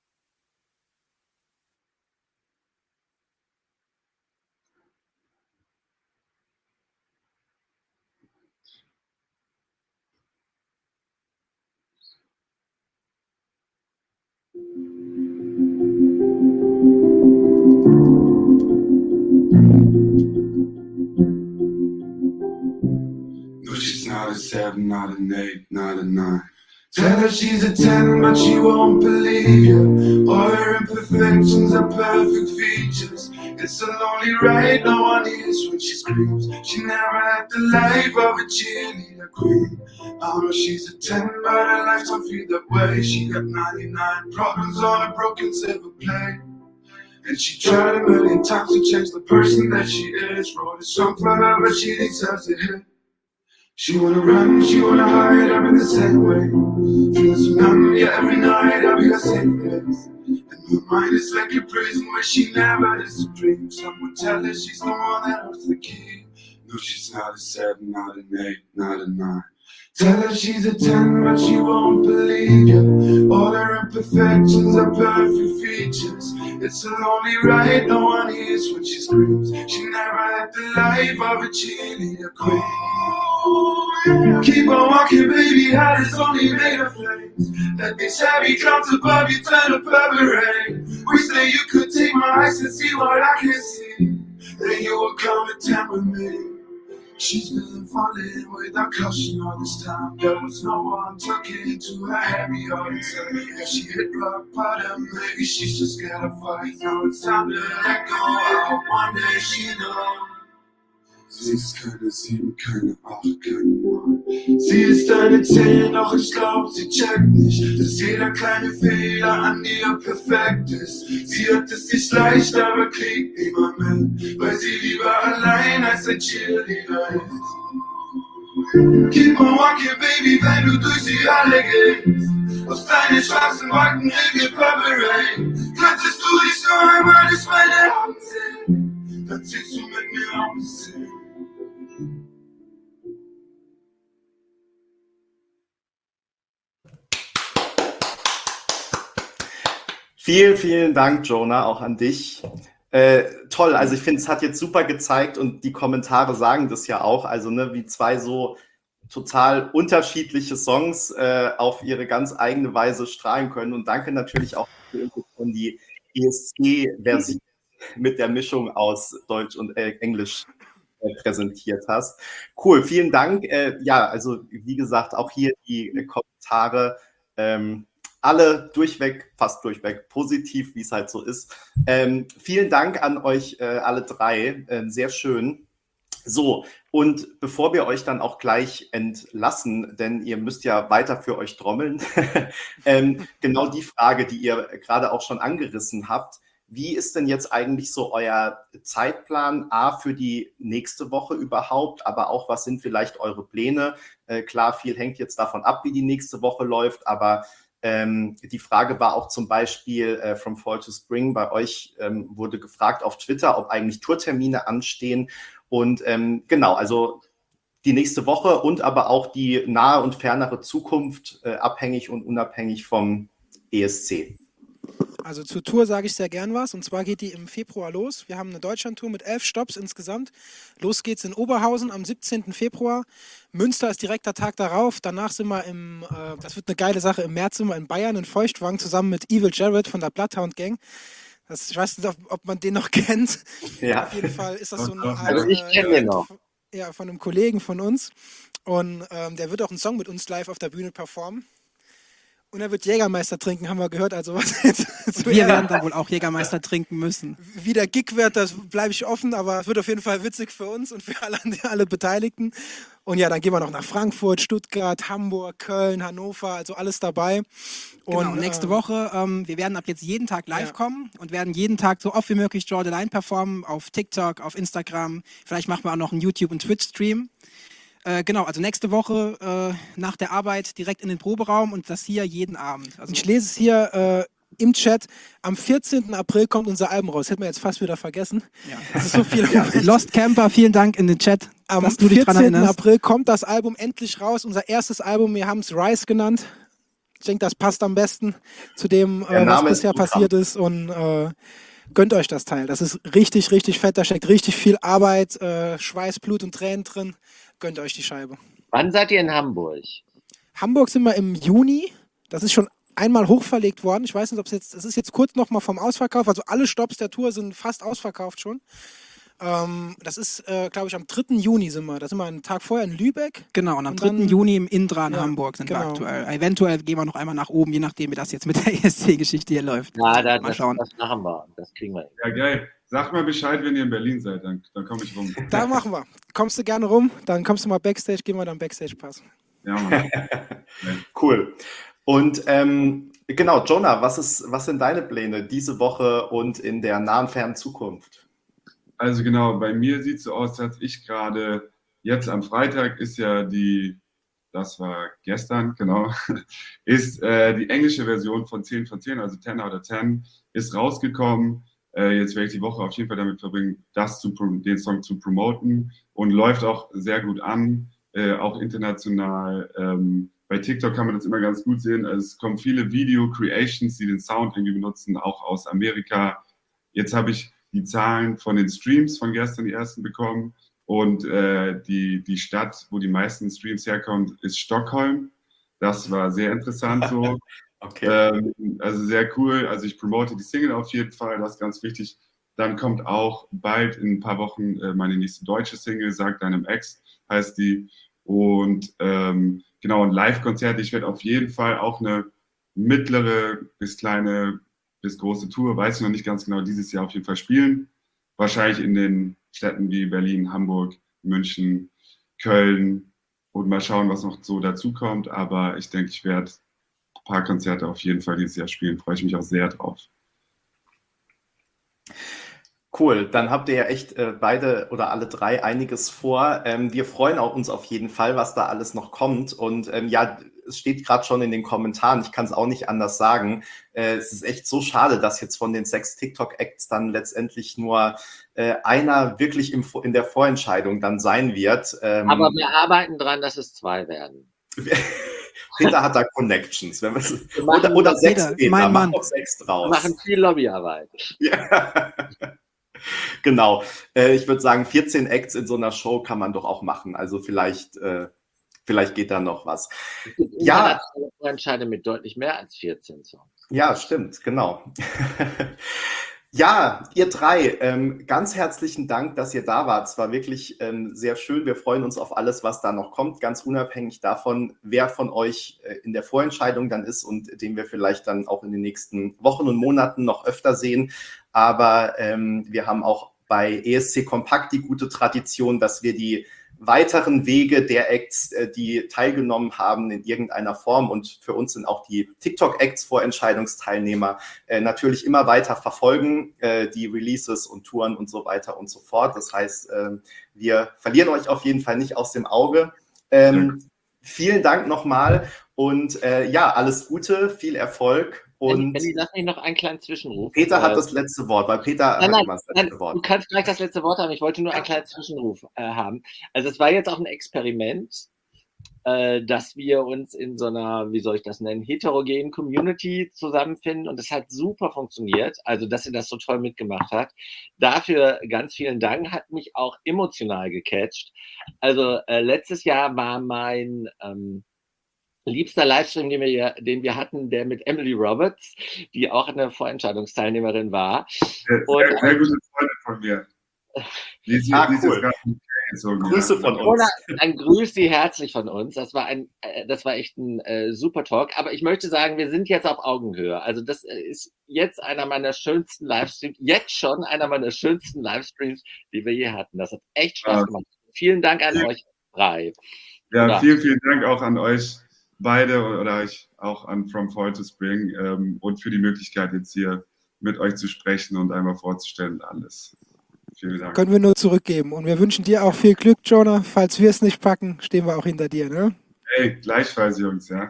No, she's not a seven, not an eight, not a nine. Tell her she's a ten, but she won't believe you. All her imperfections are perfect features. It's a lonely ride, no one hears when she screams. She never had the life of a cheerleader queen. I know she's a ten, but her life don't feel that way. She got ninety-nine problems on a broken silver plate. And she tried a million times to change the person that she is. Wrote a song for her, but she deserves a hit. She wanna run, she wanna hide, I'm in the same way. Feeling so numb, yeah, every night I'll be a safe place. And her mind is like a prison where she never is to dream. Someone tell her she's the one that holds the key. No, she's not a seven, not an eight, not a nine. Tell her she's a ten, but she won't believe you. All her imperfections are perfect features. It's a lonely ride, no one hears when she screams. She never had the life of a cheerleader queen. Keep on walking, baby, heart is only made of flames. Let these heavy clouds above you turn to purple rain. Wish that you could take my eyes and see what I can see. Then you will come to town with me. She's been falling without caution all this time. There was no one talking to her heavy heart inside. Yeah, she hit rock bottom, maybe she's just gotta fight. Now it's time to let go, I hope one day she knows. Sie ist keine sieben, keine acht, keine neun. Sie ist eine zehn, doch ich glaub, sie checkt nicht, dass jeder kleine Fehler an ihr perfekt ist. Sie hat es nicht leicht, aber kriegt niemand mit, weil sie lieber allein als ein Cheerleader ist. Keep on walking, baby, wenn du durch die Halle gehst. Aus deinen schwarzen Backen regnet Purple Rain. Könntest du dich nur einmal durch meine Augen sehen, dann ziehst du mit mir aus. Vielen, vielen Dank, Jonah, auch an dich. Äh, toll, also ich finde, es hat jetzt super gezeigt und die Kommentare sagen das ja auch, also ne, wie zwei so total unterschiedliche Songs äh, auf ihre ganz eigene Weise strahlen können. Und danke natürlich auch für die E S C-Version mit der Mischung aus Deutsch und äh, Englisch äh, präsentiert hast. Cool, vielen Dank. Äh, ja, also wie gesagt, auch hier die äh, Kommentare, ähm, alle durchweg, fast durchweg positiv, wie es halt so ist. Ähm, vielen Dank an euch äh, alle drei, äh, sehr schön. So, und bevor wir euch dann auch gleich entlassen, denn ihr müsst ja weiter für euch trommeln, ähm, genau die Frage, die ihr gerade auch schon angerissen habt, wie ist denn jetzt eigentlich so euer Zeitplan, A, für die nächste Woche überhaupt, aber auch, was sind vielleicht eure Pläne? Äh, klar, viel hängt jetzt davon ab, wie die nächste Woche läuft, aber Ähm, die Frage war auch zum Beispiel äh, From Fall to Spring, bei euch ähm, wurde gefragt auf Twitter, ob eigentlich Tourtermine anstehen. Und ähm, genau, also die nächste Woche und aber auch die nahe und fernere Zukunft, äh, abhängig und unabhängig vom E S C. Also zur Tour sage ich sehr gern was, und zwar geht die im Februar los. Wir haben eine Deutschlandtour mit elf Stops insgesamt. Los geht's in Oberhausen am siebzehnten Februar. Münster ist direkt der Tag darauf. Danach sind wir im, äh, das wird eine geile Sache, im März sind wir in Bayern in Feuchtwagen zusammen mit Evil Jared von der Bloodhound Gang. Das, ich weiß nicht, ob, ob man den noch kennt. Ja. Auf jeden Fall ist das so eine Art, Also ich kenne den noch. Ja, von einem Kollegen von uns. Und ähm, der wird auch einen Song mit uns live auf der Bühne performen. Und er wird Jägermeister trinken, haben wir gehört. Also was jetzt Wir werden dann wohl auch Jägermeister trinken müssen. Wie der Gig wird, das bleibe ich offen, aber es wird auf jeden Fall witzig für uns und für alle, alle Beteiligten. Und ja, dann gehen wir noch nach Frankfurt, Stuttgart, Hamburg, Köln, Hannover, also alles dabei. Und Und genau, nächste äh, Woche, ähm, wir werden ab jetzt jeden Tag live Ja. kommen und werden jeden Tag so oft wie möglich Draw the Line performen auf TikTok, auf Instagram. Vielleicht machen wir auch noch einen YouTube- und Twitch-Stream. Äh, genau, also nächste Woche äh, nach der Arbeit direkt in den Proberaum und das hier jeden Abend. Also ich lese es hier äh, im Chat. Am vierzehnten April kommt unser Album raus. Hätten wir jetzt fast wieder vergessen. ja. Das ist so viel. Lost Camper, vielen Dank in den Chat, Am dass du dich dran vierzehnten erinnerst. April kommt das Album endlich raus. Unser erstes Album, wir haben es Rise genannt. Ich denke, das passt am besten zu dem, Der äh, was Name ist bisher Programm. passiert ist. Und äh, gönnt euch das Teil. Das ist richtig, richtig fett. Da steckt richtig viel Arbeit, äh, Schweiß, Blut und Tränen drin. Gönnt euch die Scheibe. Wann seid ihr in Hamburg? Hamburg sind wir im Juni. Das ist schon einmal hochverlegt worden. Ich weiß nicht, ob es jetzt, es ist jetzt kurz nochmal vom Ausverkauf, also alle Stopps der Tour sind fast ausverkauft schon. Ähm, das ist, äh, glaube ich, am dritten Juni sind wir. Da sind wir einen Tag vorher in Lübeck. Genau, und am Und dritten dann- Juni im Indra in Ja, Hamburg sind wir genau. aktuell. Eventuell gehen wir noch einmal nach oben, je nachdem, wie das jetzt mit der E S C-Geschichte hier läuft. Ja, da, Mal das, schauen. das machen wir. Das kriegen wir hin. Ja, geil. Sagt mal Bescheid, wenn ihr in Berlin seid, dann, dann komme ich rum. Da machen wir. Kommst du gerne rum, dann kommst du mal Backstage, gehen wir dann Backstage-Pass. Ja, Mann. Cool. Und ähm, genau, Jonah, was, ist, was sind deine Pläne diese Woche und in der nahen, fernen Zukunft? Also genau, bei mir sieht es so aus, dass ich gerade, jetzt am Freitag ist ja die, das war gestern, genau, ist äh, die englische Version von zehn von zehn, also zehn out of zehn, ist rausgekommen. Äh, jetzt werde ich die Woche auf jeden Fall damit verbringen, das zu, den Song zu promoten und läuft auch sehr gut an, äh, auch international. Ähm, bei TikTok kann man das immer ganz gut sehen. Also es kommen viele Video-Creations, die den Sound irgendwie benutzen, auch aus Amerika. Jetzt habe ich die Zahlen von den Streams von gestern, die ersten, bekommen. Und äh, die, die Stadt, wo die meisten Streams herkommen, ist Stockholm. Das war sehr interessant so. Okay. Ähm, also sehr cool. Also ich promote die Single auf jeden Fall, das ist ganz wichtig. Dann kommt auch bald in ein paar Wochen äh, meine nächste deutsche Single, Sag deinem Ex, heißt die. Und ähm, genau, ein Live-Konzert. Ich werde auf jeden Fall auch eine mittlere bis kleine bis große Tour, weiß ich noch nicht ganz genau, dieses Jahr auf jeden Fall spielen. Wahrscheinlich in den Städten wie Berlin, Hamburg, München, Köln und mal schauen, was noch so dazu kommt. Aber ich denke, ich werde ein paar Konzerte auf jeden Fall dieses Jahr spielen. Freue ich mich auch sehr drauf. Cool, dann habt ihr ja echt äh, beide oder alle drei einiges vor. Ähm, wir freuen auch uns auf jeden Fall, was da alles noch kommt. Und ähm, ja, es steht gerade schon in den Kommentaren, ich kann es auch nicht anders sagen. Äh, es ist echt so schade, dass jetzt von den sechs TikTok-Acts dann letztendlich nur äh, einer wirklich im, in der Vorentscheidung dann sein wird. Ähm, Aber wir arbeiten dran, dass es zwei werden. Peter hat da Connections. Wenn wir, Wir machen- oder oder sechs Peter, Peter, mein mach Mann. doch sechs Wir draus. machen viel Lobbyarbeit. Ja. Genau. Äh, ich würde sagen, vierzehn Acts in so einer Show kann man doch auch machen. Also vielleicht, äh, vielleicht geht da noch was. Ja. Ich entscheide mit deutlich mehr als vierzehn Songs. Ja, stimmt, genau. Ja, ihr drei, ähm, ganz herzlichen Dank, dass ihr da wart. Es war wirklich ähm, sehr schön. Wir freuen uns auf alles, was da noch kommt, ganz unabhängig davon, wer von euch äh, in der Vorentscheidung dann ist und den wir vielleicht dann auch in den nächsten Wochen und Monaten noch öfter sehen. Aber ähm, wir haben auch bei E S C Kompakt die gute Tradition, dass wir die weiteren Wege der Acts, äh, die teilgenommen haben in irgendeiner Form, und für uns sind auch die TikTok-Acts Vorentscheidungsteilnehmer, äh, natürlich immer weiter verfolgen, äh, die Releases und Touren und so weiter und so fort. Das heißt, äh, wir verlieren euch auf jeden Fall nicht aus dem Auge. Ähm, vielen Dank nochmal und äh, ja, alles Gute, viel Erfolg. Und Benni, lass mich noch einen kleinen Zwischenruf. Peter hat äh, das letzte Wort, weil Peter Nein, hat nein, immer das nein, letzte Wort. du kannst gleich das letzte Wort haben. Ich wollte nur einen kleinen Zwischenruf äh, haben. Also es war jetzt auch ein Experiment, äh, dass wir uns in so einer, wie soll ich das nennen, heterogenen Community zusammenfinden, und es hat super funktioniert. Also dass ihr das so toll mitgemacht habt. Dafür ganz vielen Dank, hat mich auch emotional gecatcht. Also äh, letztes Jahr war mein ähm, liebster Livestream, den wir, den wir hatten, der mit Emily Roberts, die auch eine Vorentscheidungsteilnehmerin war. Sehr, Und- sehr, sehr gute Freundin von mir. Die ist, Ah, die ist cool. jetzt gerade in Ferien gezogen, Grüße ja. von uns. Oder dann grüß Sie herzlich von uns. Das war ein, äh, das war echt ein äh, super Talk. Aber ich möchte sagen, wir sind jetzt auf Augenhöhe. Also das äh, ist jetzt einer meiner schönsten Livestreams, jetzt schon einer meiner schönsten Livestreams, die wir je hatten. Das hat echt Spaß Ah. gemacht. Vielen Dank an Ja. euch drei. Ja, Ja. vielen, vielen Dank auch an euch beide oder ich auch an From Fall to Spring ähm, und für die Möglichkeit, jetzt hier mit euch zu sprechen und einmal vorzustellen alles. Vielen Dank. Können wir nur zurückgeben. Und wir wünschen dir auch viel Glück, Jonah. Falls wir es nicht packen, stehen wir auch hinter dir. Ne? Hey, gleichfalls, Jungs, ja.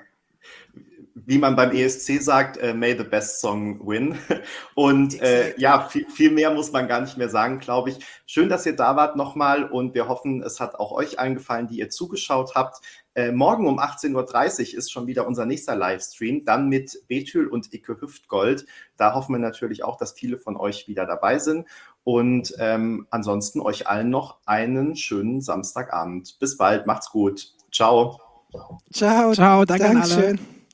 Wie man beim E S C sagt, äh, may the best song win. Und äh, ja, viel, viel mehr muss man gar nicht mehr sagen, glaube ich. Schön, dass ihr da wart nochmal, und wir hoffen, es hat auch euch allen gefallen, die ihr zugeschaut habt. Äh, morgen um achtzehn Uhr dreißig ist schon wieder unser nächster Livestream, dann mit Bethül und Icke Hüftgold. Da hoffen wir natürlich auch, dass viele von euch wieder dabei sind. Und ähm, ansonsten euch allen noch einen schönen Samstagabend. Bis bald, macht's gut. Ciao. Ciao. Ciao, danke an alle. Dankeschön.